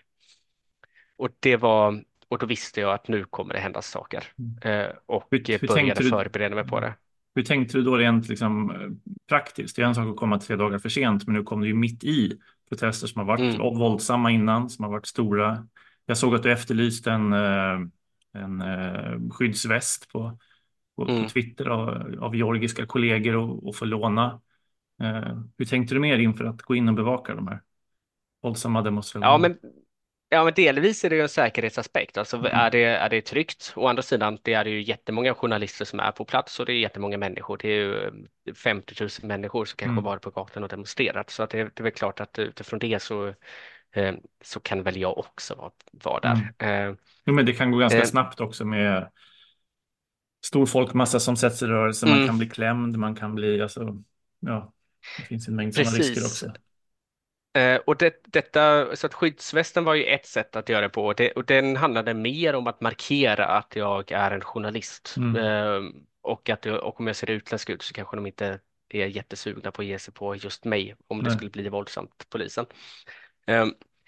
Och det var, och då visste jag att nu kommer det hända saker eh, och Hur, hur började tänkte du, förbereda mig på det. hur tänkte du då rent liksom, eh, praktiskt? Det är en sak att komma tre dagar för sent, men nu kom du ju mitt i protester som har varit Mm. våldsamma innan, som har varit stora. Jag såg att du efterlyste en, eh, en eh, skyddsväst på, på, på Mm. Twitter av, av georgiska kollegor och, och få låna. Eh, hur tänkte du mer inför att gå in och bevaka de här våldsamma demonstrationerna? Ja, men Ja, men delvis är det ju en säkerhetsaspekt. Alltså, Mm. är det, är det tryggt? Å andra sidan, det är ju jättemånga journalister som är på plats och det är jättemånga människor. Det är ju eh, femtio tusen människor som kanske Mm. varit på gatan och demonstrerat. Så att det, det är väl klart att utifrån det så, eh, så kan väl jag också vara, vara där. Eh, Jo, men det kan gå ganska eh, snabbt också med stor folkmassa som sätts i rörelse. Man Mm. kan bli klämd, man kan bli, alltså, ja, det finns en mängd sådana risker Precis. också. Eh, och det, detta, så att skyddsvästen var ju ett sätt att göra det på och, det, och den handlade mer om att markera att jag är en journalist. Mm. Eh, och, att jag, och om jag ser utländsk ut så kanske de inte är jättesugna på att ge sig på just mig om det Nej. skulle bli våldsamt, polisen. Eh,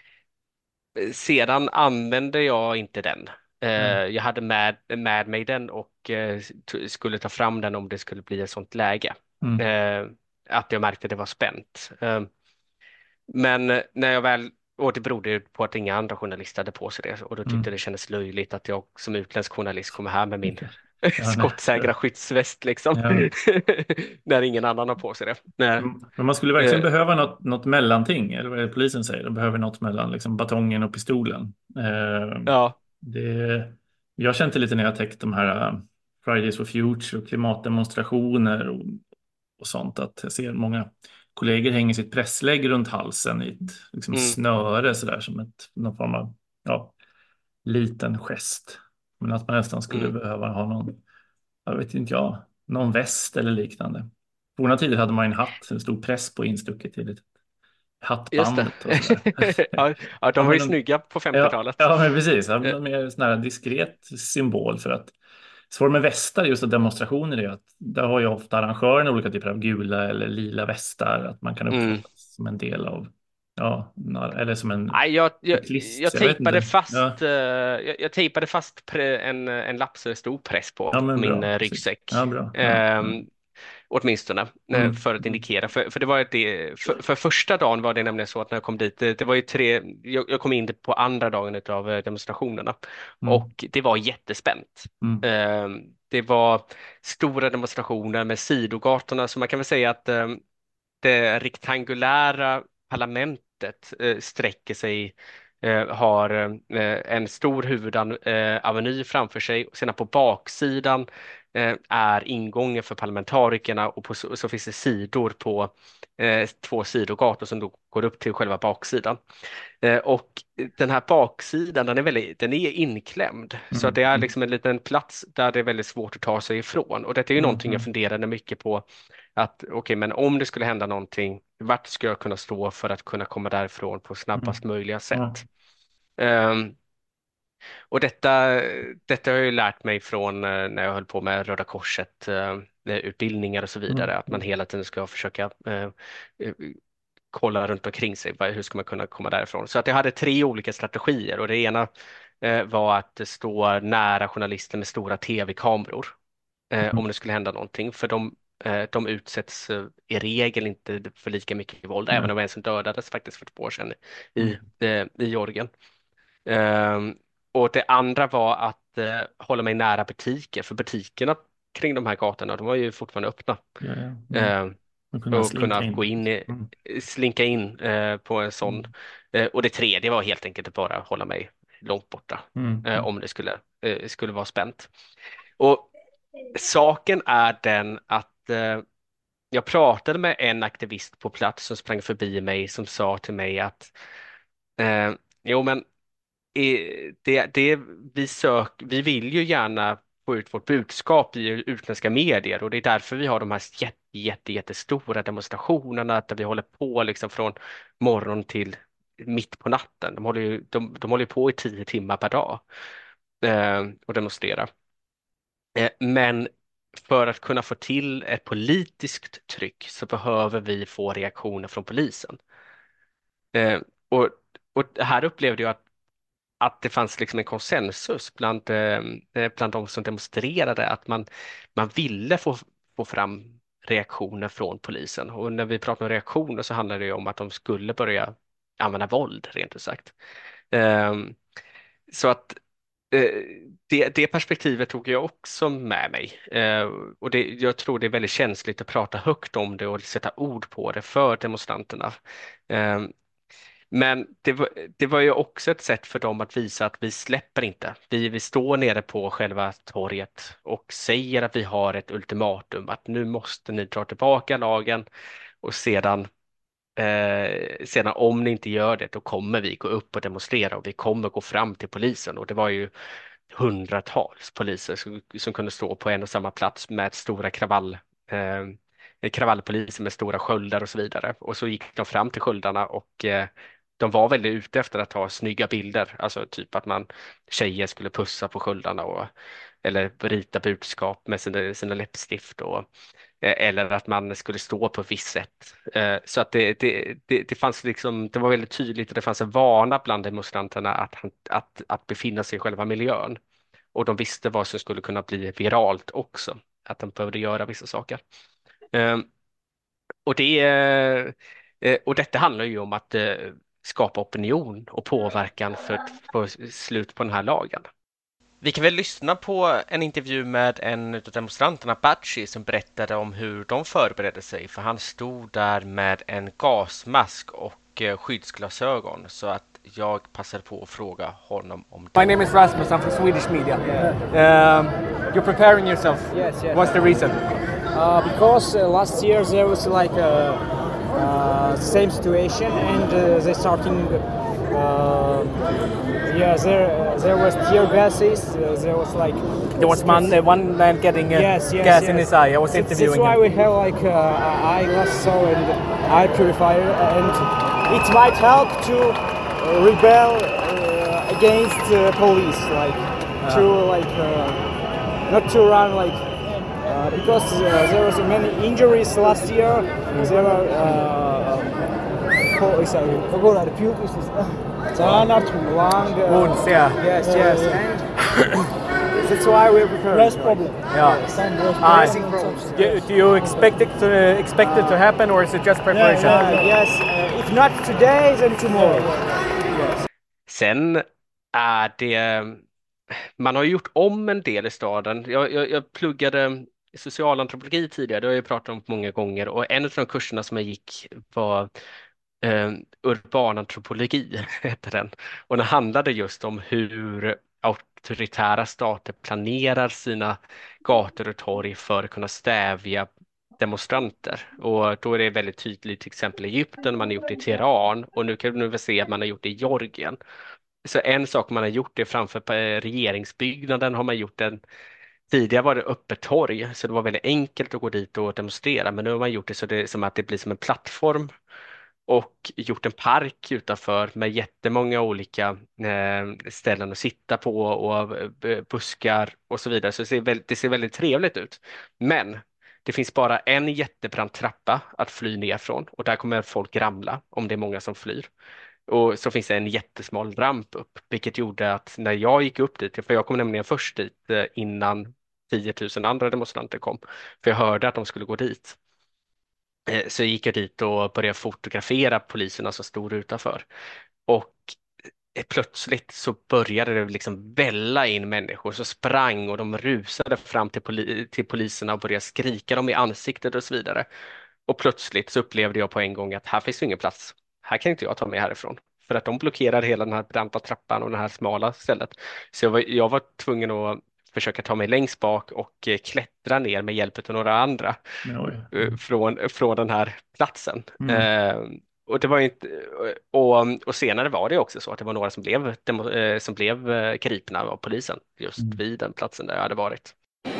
Sedan använde jag inte den. Eh, Mm. Jag hade med, med mig den och eh, t- skulle ta fram den om det skulle bli ett sånt läge. Mm. Eh, att jag märkte att det var spänt. Eh, Men när jag väl, och det berodde ju på att inga andra journalister hade på sig det och då tyckte Mm. det kändes löjligt att jag som utländsk journalist kommer här med min Ja, nej. skottsäkra skyddsväst liksom. Ja. När ingen annan har på sig det. Nej. Mm. Men man skulle verkligen Eh. behöva något, något mellanting, eller vad är det polisen säger? De behöver något mellan liksom, batongen och pistolen. Eh, Ja. det, jag kände lite när jag täckt de här uh, Fridays for Future och klimatdemonstrationer och, och sånt, att jag ser många kollegor hänger sitt presslägg runt halsen i ett liksom, Mm. snöre sådär som ett, någon form av ja, liten gest. Men att man nästan skulle Mm. behöva ha någon, jag vet inte jag, någon väst eller liknande. På forna tider hade man en hatt, en stor press på instucket till ett Just det. hattbandet. Och sådär. ja, ja, de Ja, var ju men de- snygga på Ja, femtiotalet. ja, men precis. Ja, Eh. en mer sån här diskret symbol för att svår med västar just att demonstrationer är att där har ju ofta arrangören olika typer av gula eller lila västar, att man kan uppfattas Mm. som en del av, ja, na- eller som en Nej, jag, jag, cyklist, jag jag vet tejpade inte. fast, Ja. eh, jag, jag tejpade fast pre, en, en lapp så det stod press på Ja, men min bra. eh, ryggsäck. Ja, bra. Ja, Ehm, ja. Åtminstone eh, Mm. för att indikera. För, för det var ju det, för, för första dagen var det nämligen så att när jag kom dit, det, det var ju tre, jag, jag kom in på andra dagen av demonstrationerna Mm. och det var jättespänt. Mm. Ehm, Det var stora demonstrationer med sidogatorna, så man kan väl säga att ehm, det rektangulära parlamentet eh, sträcker sig, eh, har eh, en stor huvudaveny framför sig och sedan på baksidan eh, är ingången för parlamentarikerna och på, så, så finns det sidor på eh, två sidogator som då går upp till själva baksidan. Eh, och den här baksidan, den är, väldigt, den är inklämd. Mm. Så att det är liksom en liten plats där det är väldigt svårt att ta sig ifrån. Och det är ju mm. någonting jag funderade mycket på. Att okej, okay, men om det skulle hända någonting, vart ska jag kunna stå för att kunna komma därifrån på snabbast mm. möjliga sätt? Mm. Um, och detta, detta har jag ju lärt mig från uh, när jag höll på med Röda Korset, uh, utbildningar och så vidare. Mm. Att man hela tiden ska försöka uh, uh, kolla runt omkring sig. Hur ska man kunna komma därifrån? Så att jag hade tre olika strategier och det ena uh, var att stå nära journalister med stora tv-kameror. Uh, mm. Om det skulle hända någonting. För de De utsätts i regel inte för lika mycket våld, mm. även om en som dödades faktiskt för två år sedan i, mm. i Georgien. Um, och det andra var att uh, hålla mig nära butiker, för butikerna kring de här gatorna, de var ju fortfarande öppna. Ja, ja. Ja. Uh, kunna och kunna in. gå in, i, mm. slinka in uh, på en sån. Mm. Uh, och det tredje var helt enkelt att bara hålla mig långt borta mm. uh, om det skulle, uh, skulle vara spänt. Och saken är den att eh, jag pratade med en aktivist på plats som sprang förbi mig som sa till mig att eh, jo men eh, det, det vi sök, vi vill ju gärna få ut vårt budskap i utländska medier och det är därför vi har de här jätte, jätte, jättestora demonstrationerna där vi håller på liksom från morgon till mitt på natten. De håller ju de, de håller på i tio timmar per dag eh, och demonstrerar. Eh, men för att kunna få till ett politiskt tryck så behöver vi få reaktioner från polisen. Eh, och, och här upplevde jag att, att det fanns liksom en konsensus bland, eh, bland de som demonstrerade att man, man ville få, få fram reaktioner från polisen. Och när vi pratar om reaktioner så handlar det ju om att de skulle börja använda våld, rent ut sagt. Eh, så att Det, det perspektivet tog jag också med mig eh, och det, jag tror det är väldigt känsligt att prata högt om det och sätta ord på det för demonstranterna. Eh, men det var, det var ju också ett sätt för dem att visa att vi släpper inte. Vi, vi står nere på själva torget och säger att vi har ett ultimatum, att nu måste ni dra tillbaka lagen och sedan Eh, sedan om ni inte gör det, då kommer vi gå upp och demonstrera och vi kommer gå fram till polisen. Och det var ju hundratals poliser som, som kunde stå på en och samma plats med stora kravall, eh, kravallpoliser med stora sköldar och så vidare. Och så gick de fram till sköldarna och eh, de var väldigt ute efter att ta snygga bilder. Alltså typ att man tjejer skulle pussa på sköldarna och, eller rita budskap med sina, sina läppstift och eller att man skulle stå på ett visst sätt. Så att det, det, det, det fanns liksom, det var väldigt tydligt att det fanns en vana bland demonstranterna att, att, att befinna sig i själva miljön. Och de visste vad som skulle kunna bli viralt också, att de behövde göra vissa saker. Och, det, och detta handlar ju om att skapa opinion och påverkan för att få slut på den här lagen. Vi kan väl lyssna på en intervju med en av demonstranterna, Bachi, som berättade om hur de förberedde sig. För han stod där med en gasmask och skyddsglasögon. Så att jag passade på att fråga honom om det. My name is Rasmus, I'm from Swedish media. Um, you're preparing yourself. Yes, yes. What's the reason? Uh, because uh, last year there was like a uh, same situation and uh, they starting... Uh, yeah, there there was tear gases. Uh, there was like there was man, uh, one man getting uh, yes, yes, gas yes. in his eye. I was that's, interviewing that's why him. we have like uh, eyeglass so and eye purifier, and it might help to uh, rebel uh, against uh, police, like uh. to like uh, not to run like uh, because uh, there was many injuries last year. There were. Uh, Sorry, pupils. Long wounds, yeah. Yes, yes. And that's why we're prepared. Less problem. Yeah. Uh, do, do you expect it to uh, expect it to happen, or is it just preparation? Yeah, yeah, yes. Uh, if not today, then tomorrow. Yes. Sen är det, man har gjort om en del i staden. Jag, jag, jag pluggade socialantropologi tidigare, det har jag pratat om många gånger, och en av de kurserna som jag gick var Uh, urbanantropologi heter den, och den handlade just om hur auktoritära stater planerar sina gator och torg för att kunna stävja demonstranter. Och då är det väldigt tydligt, till exempel i Egypten, man har gjort det i Teheran och nu kan vi se att man har gjort det i Georgien. Så en sak man har gjort det framför eh, regeringsbyggnaden har man gjort en. Tidigare var det öppet torg, så det var väldigt enkelt att gå dit och demonstrera, men nu har man gjort det så det är som att det blir som en plattform och gjort en park utanför med jättemånga olika eh, ställen att sitta på och eh, buskar och så vidare. Så det ser, väldigt, det ser väldigt trevligt ut. Men det finns bara en jättebrant trappa att fly ner från och där kommer folk ramla om det är många som flyr. Och så finns det en jättesmal ramp upp, vilket gjorde att när jag gick upp dit, för jag kom nämligen först dit eh, innan tio tusen andra demonstranter kom, för jag hörde att de skulle gå dit. Eh, Så gick jag dit och började fotografera poliserna som stod utanför. Och eh, plötsligt så började det liksom välla in människor som sprang och de rusade fram till, poli till poliserna och började skrika dem i ansiktet och så vidare. Och plötsligt så upplevde jag på en gång att här finns ju ingen plats. Här kan inte jag ta mig härifrån. För att de blockerade hela den här branta trappan och det här smala stället. Så jag var, jag var tvungen att försöka ta mig längst bak och eh, klättra ner med hjälp av några andra eh, från, från den här platsen. Mm. Eh, och det var ju inte, och, och senare var det också så att det var några som blev, demo, eh, som blev eh, gripna av polisen just Mm. vid den platsen där jag hade varit.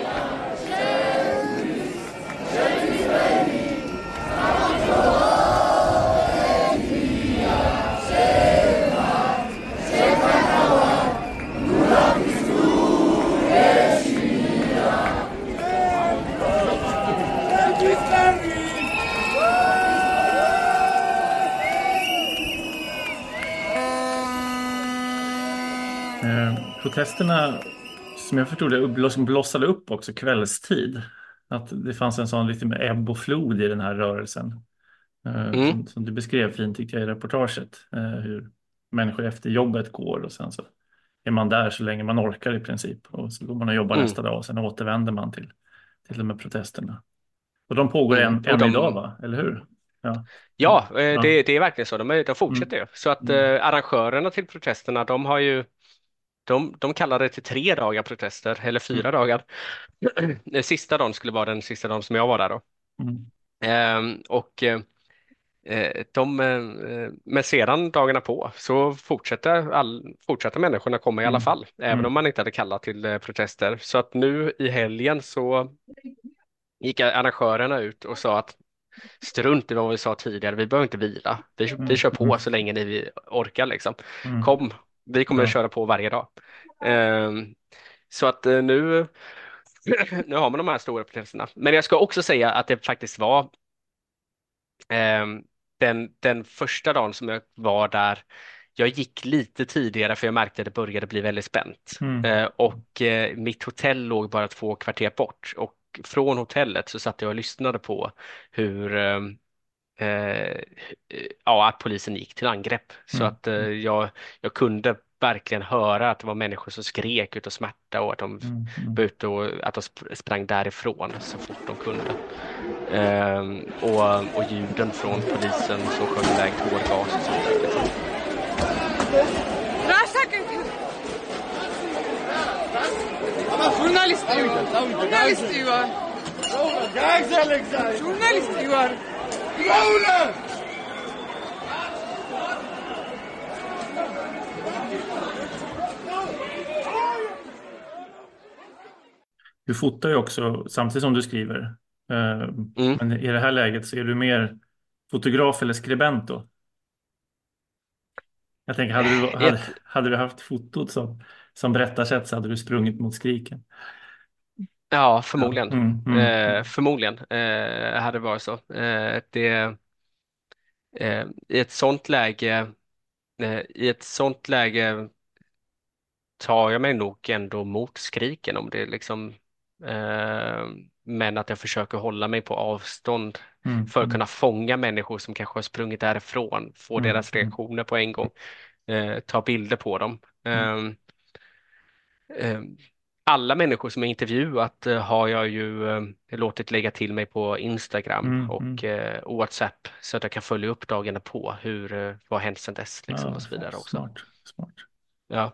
Eh, protesterna, som jag förstod det, bloss- blossade upp också kvällstid. Att det fanns en sån lite ebb och flod i den här rörelsen. Eh, Mm. som, som du beskrev fint tyckte jag i reportaget. Eh, hur människor efter jobbet går och sen så är man där så länge man orkar i princip. Och så går man och jobbar Mm. nästa dag och sen återvänder man till, till de här protesterna. Och de pågår Mm. än, Och än de- idag, va? Eller hur? Ja. Ja, eh, Ja. Det, det är verkligen så. De, är, de fortsätter ju. Så att eh, arrangörerna till protesterna, de har ju de, de kallar det till tre dagar protester, eller fyra dagar. Den sista dagen skulle vara den sista dagen som jag var där då. Mm. Ehm, och eh, eh, de, eh, men sedan dagarna på så fortsätter, all, fortsätter människorna komma i alla Mm. fall, även Mm. om man inte hade kallat till eh, protester. Så att nu i helgen så gick arrangörerna ut och sa att strunt i vad vi sa tidigare, vi behöver inte vila. Vi, Mm. vi kör på så länge ni orkar liksom. Mm. Kom, vi kommer Ja. att köra på varje dag. Ehm, så att eh, nu, nu har man de här stora protesterna. Men jag ska också säga att det faktiskt var ehm, den, den första dagen som jag var där. Jag gick lite tidigare för jag märkte att det började bli väldigt spänt. Mm. Eh, och eh, mitt hotell låg bara två kvarter bort. Och från hotellet så satt jag och lyssnade på hur ehm, eh, ja, att polisen gick till angrepp. Så Mm. att eh, jag, jag kunde verkligen höra att det var människor som skrek utav smärta och att de Mm. Mm. var ute och att de sp- sprang därifrån så fort de kunde. Ehm, och, och ljuden från polisen som sköt iväg tårgas och så vidare. Liksom. Journalist Ivar! Journalist Ivar! Journalist Ivar! Du fotar ju också samtidigt som du skriver. Eh, Mm. Men i det här läget så är du mer fotograf eller skribent då? Jag tänker, hade du, hade, hade du haft fotot som, som berättarsätt så hade du sprungit mot skriken. Ja, förmodligen. Mm, mm. Eh, förmodligen eh, hade det varit så. Eh, det, eh, I ett sånt läge, eh, i ett sånt läge tar jag mig nog ändå mot skriken om det liksom, eh, men att jag försöker hålla mig på avstånd Mm, för att mm. kunna fånga människor som kanske har sprungit därifrån, få Mm, deras mm. reaktioner på en gång, eh, ta bilder på dem. Mm. Eh, eh, alla människor som jag intervjuat eh, har jag ju eh, låtit lägga till mig på Instagram Mm, och eh, WhatsApp så att jag kan följa upp dagarna på hur, eh, vad har hänt sedan dess liksom, Ja, och så vidare också. Smart, smart. Ja.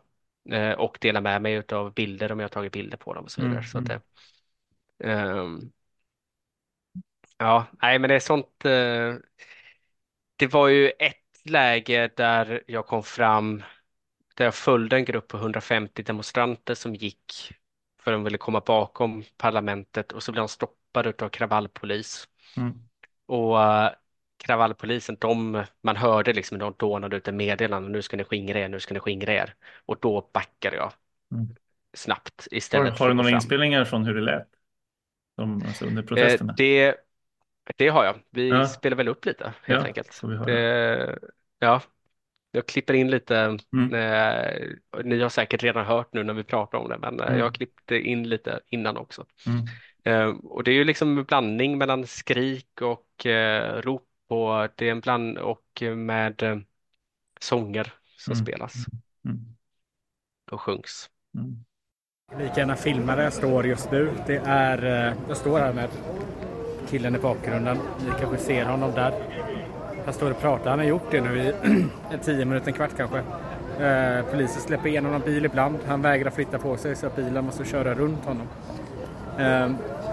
eh, och dela med mig av bilder om jag har tagit bilder på dem och så vidare. Mm, Så att mm. det, ehm, ja, nej men det är sånt. eh, Det var ju ett läge där jag kom fram, där jag följde en grupp på hundrafemtio demonstranter som gick för att de ville komma bakom parlamentet och så blev de stoppade av kravallpolis. Mm. Och eh, kravallpolisen, de, man hörde liksom de dånade ut en meddelande, nu ska ni skingra er, nu ska ni skingra er. Och då backade jag Mm. snabbt Har, istället har för du att gå några fram. inspelningar från hur det lät? De, alltså under Eh, protesterna? det, det har jag. Vi Ja. spelar väl upp lite helt Ja, enkelt. får vi höra. Det, ja, jag klipper in lite. Mm. Eh, ni har säkert redan hört nu när vi pratar om det, men eh, Mm. jag klippte in lite innan också. Mm. Eh, och det är ju liksom en blandning mellan skrik och eh, rop och det är en bland och med eh, sånger som Mm. spelas Mm. och sjungs. Mm. Lika gärna filma där jag står just nu. Det är, eh, jag står här med killen i bakgrunden. Ni kanske ser honom där. Jag står och pratar. Han har gjort det nu i en tio minuter, en kvart kanske. Eh, polisen släpper igenom en bil ibland. Han vägrar flytta på sig så att bilen måste köra runt honom. Eh,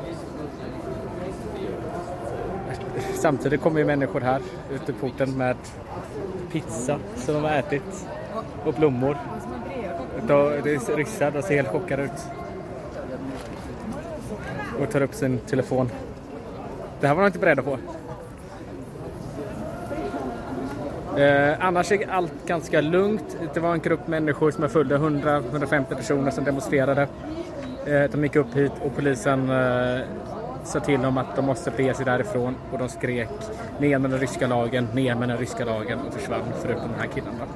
samtidigt kommer ju människor här ute på porten med pizza som de har ätit och blommor. Då, det är ryssar, de ser helt chockade ut. Och tar upp sin telefon. Det här var de inte beredda på. Eh, annars är allt ganska lugnt. Det var en grupp människor som är följde, hundra till hundrafemtio personer som demonstrerade. Eh, de gick upp hit och polisen eh, sa till dem att de måste bege sig därifrån. Och de skrek ner med den ryska lagen, ner med den ryska lagen och försvann förutom de här killarna.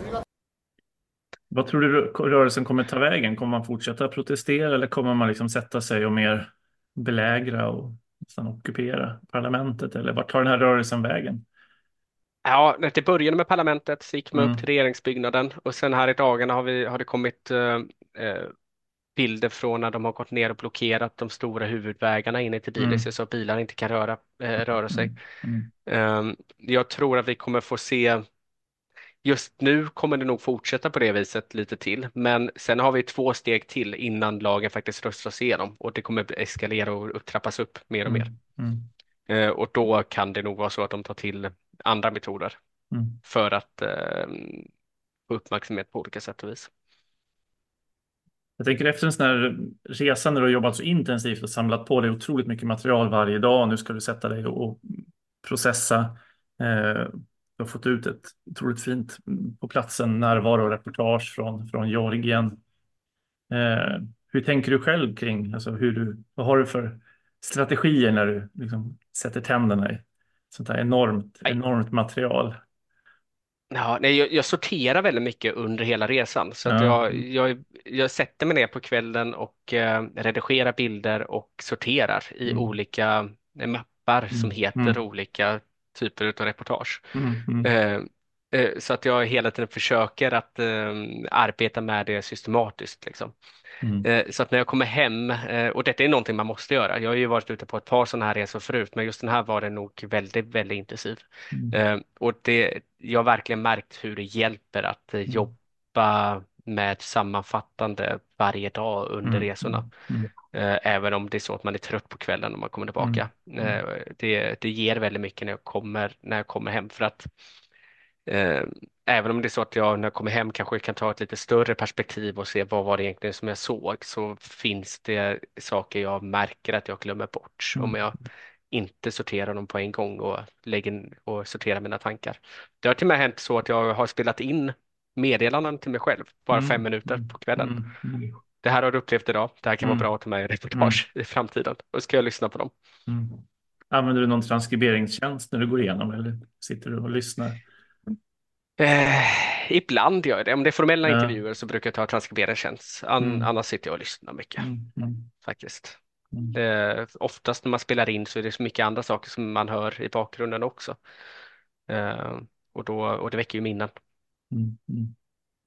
Vad tror du rörelsen kommer ta vägen? Kommer man fortsätta protestera eller kommer man liksom sätta sig och mer belägra och nästan ockupera parlamentet? Eller vart tar den här rörelsen vägen? Ja, när det började med parlamentet så gick man Mm. upp till regeringsbyggnaden och sen här i dagarna har, vi, har det kommit eh, eh, bilder från när de har gått ner och blockerat de stora huvudvägarna in till Tbilisi Mm. så att bilar inte kan röra, eh, röra sig. Mm. Um, jag tror att vi kommer få se, just nu kommer det nog fortsätta på det viset lite till, men sen har vi två steg till innan lagen faktiskt röstas igenom och det kommer eskalera och trappas upp mer och mer. Mm. Uh, och då kan det nog vara så att de tar till andra metoder Mm. för att uh, få uppmärksamhet på olika sätt och vis. Jag tänker efter en sån här resa när du har jobbat så intensivt och samlat på dig otroligt mycket material varje dag. Nu ska du sätta dig och processa. Eh, du har fått ut ett otroligt fint på platsen närvaro och reportage från, från Georgien. Eh, hur tänker du själv kring, alltså hur du, vad har du för strategier när du liksom sätter tänderna i sånt här enormt, enormt material? Ja, nej, jag, jag sorterar väldigt mycket under hela resan. Så att Ja. jag, jag, jag sätter mig ner på kvällen och eh, redigerar bilder och sorterar i Mm. olika eh, mappar som Mm. heter Mm. olika typer av reportage. Mm. Mm. Eh, eh, så att jag hela tiden försöker att eh, arbeta med det systematiskt. Liksom. Mm. Eh, Så att när jag kommer hem, eh, och detta är någonting man måste göra. Jag har ju varit ute på ett par sådana här resor förut, men just den här var det nog väldigt, väldigt intensiv. Mm. Eh, Och det, jag har verkligen märkt hur det hjälper att eh, jobba med sammanfattande varje dag under Mm. resorna. Mm. Eh, Även om det är så att man är trött på kvällen när man kommer tillbaka. Mm. Eh, Det, det ger väldigt mycket när jag kommer, när jag kommer hem. För att Eh, även om det är så att jag när jag kommer hem kanske kan ta ett lite större perspektiv och se vad var det egentligen som jag såg, så finns det saker jag märker att jag glömmer bort Mm. om jag inte sorterar dem på en gång och lägger in och sorterar mina tankar. Det har till och med hänt så att jag har spelat in meddelanden till mig själv, bara Mm. fem minuter på kvällen. Mm. Mm. Det här har du upplevt idag, det här kan Mm. vara bra till mig i reportage i framtiden. Och ska jag lyssna på dem. Mm. Använder du någon transkriberingstjänst när du går igenom eller sitter du och lyssnar? Eh, ibland gör jag det. Om det är formella Ja. intervjuer så brukar jag ta transkriberingstjänst. An, Mm. Annars sitter jag och lyssnar mycket. Mm. Mm. Faktiskt. Mm. Eh, oftast när man spelar in så är det så mycket andra saker som man hör i bakgrunden också. Eh, och, då, och det väcker ju minnen. Mm. Mm.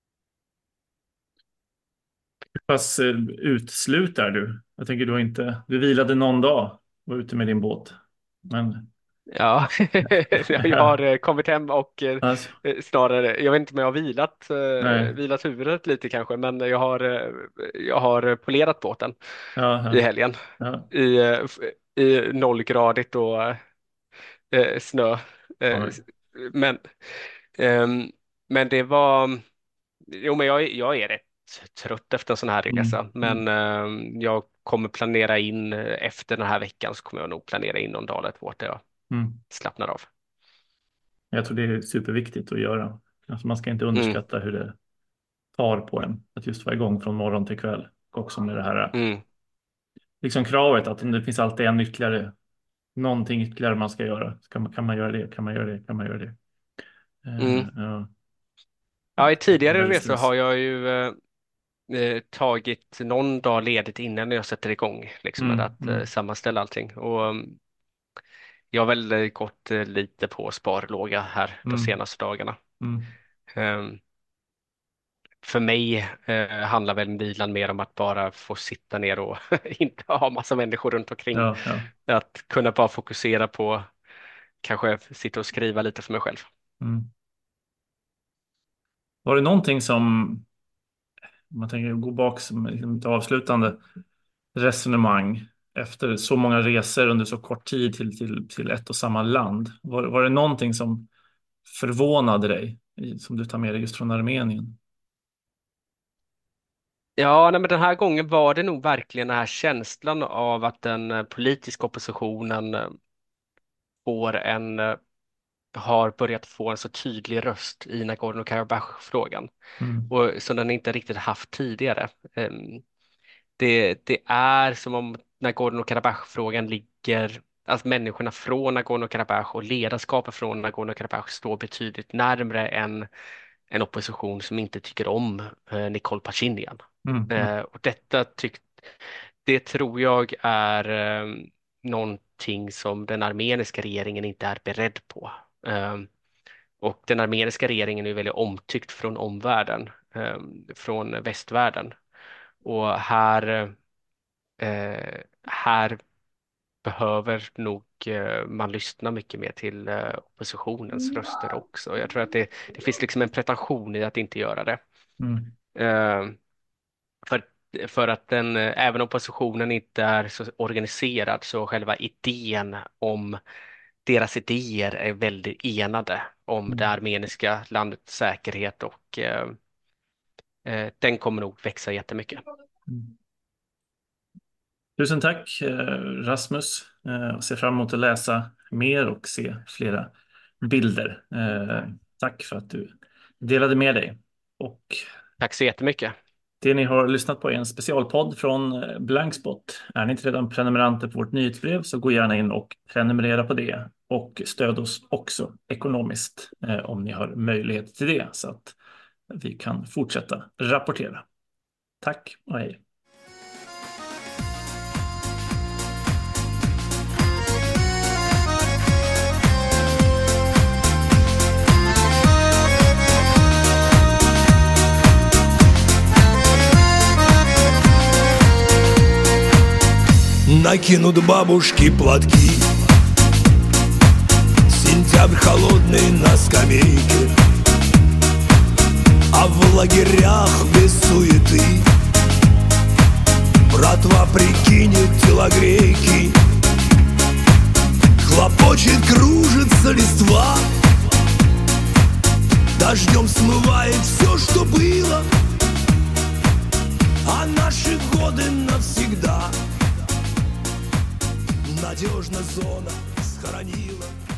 Hur pass eh, utslut är du? Jag tänker du har inte, du vilade någon dag, var ute med din båt. Men Ja, jag har kommit hem och Alltså. snarare, jag vet inte om jag har vilat, Nej. vilat huvudet lite kanske, men jag har, jag har polerat båten Ja, ja. i helgen Ja. i, i nollgradigt och eh, snö. Eh, Oj. men, ehm, men det var, jo men jag, jag är rätt trött efter en sån här resa, Mm. men ehm, jag kommer planera in efter den här veckan så kommer jag nog planera in någon dag eller två där jag Mm. slappnar av. Jag tror det är superviktigt att göra. Alltså man ska inte underskatta mm. hur det tar på en att just vara igång från morgon till kväll. Och också med det här mm. liksom kravet att det finns alltid en ytterligare, någonting ytterligare man ska göra. Ska man, kan man göra det? Kan man göra det? Kan man göra det? Mm. Uh, ja. ja, i tidigare resor har jag ju eh, tagit någon dag ledigt innan jag sätter igång liksom, Mm. med att eh, Mm. sammanställa allting. Och um, jag har väl gått eh, lite på sparlåga här Mm. de senaste dagarna. Mm. Um, för mig eh, handlar väl vilan mer om att bara få sitta ner och inte ha massa människor runt omkring. Ja, ja. Att kunna bara fokusera på kanske sitta och skriva lite för mig själv. Mm. Var det någonting som, om man tänker gå bak som ett avslutande resonemang efter så många resor under så kort tid till, till, till ett och samma land, var, var det någonting som förvånade dig som du tar med dig just från Armenien? Ja, nej, men den här gången var det nog verkligen den här känslan av att den eh, politiska oppositionen eh, får en, eh, har börjat få en så tydlig röst i Nagorno-Karabach-frågan Mm. och som den inte riktigt haft tidigare. Ehm, det, det är som om Nagorno-Karabach-frågan ligger, alltså människorna från Nagorno-Karabach och ledarskapet från Nagorno-Karabach står betydligt närmare än en opposition som inte tycker om eh, Nikol Pashinyan. Mm. Eh, och detta tyck, det tror jag är eh, någonting som den armeniska regeringen inte är beredd på. Eh, och den armeniska regeringen är väldigt omtyckt från omvärlden, eh, från västvärlden. Och här, eh, här behöver nog eh, man lyssna mycket mer till eh, oppositionens röster också. Jag tror att det, det finns liksom en pretension i att inte göra det. Mm. Eh, för, för att den, eh, även oppositionen inte är så organiserad så själva idén om deras idéer är väldigt enade om Mm. det armeniska landets säkerhet och eh, eh, den kommer nog växa jättemycket. Mm. Tusen tack Rasmus. Jag ser fram emot att läsa mer och se flera bilder. Tack för att du delade med dig. Och tack så jättemycket. Det ni har lyssnat på är en specialpodd från Blankspot. Är ni inte redan prenumeranter på vårt nyhetsbrev så gå gärna in och prenumerera på det. Och stöd oss också ekonomiskt om ni har möjlighet till det så att vi kan fortsätta rapportera. Tack och hej. Накинут бабушки платки. Сентябрь холодный на скамейке, а в лагерях без суеты братва прикинет телогрейки. Хлопочет, кружится листва, дождем смывает все, что было, а наши годы навсегда надежно зона схоронила.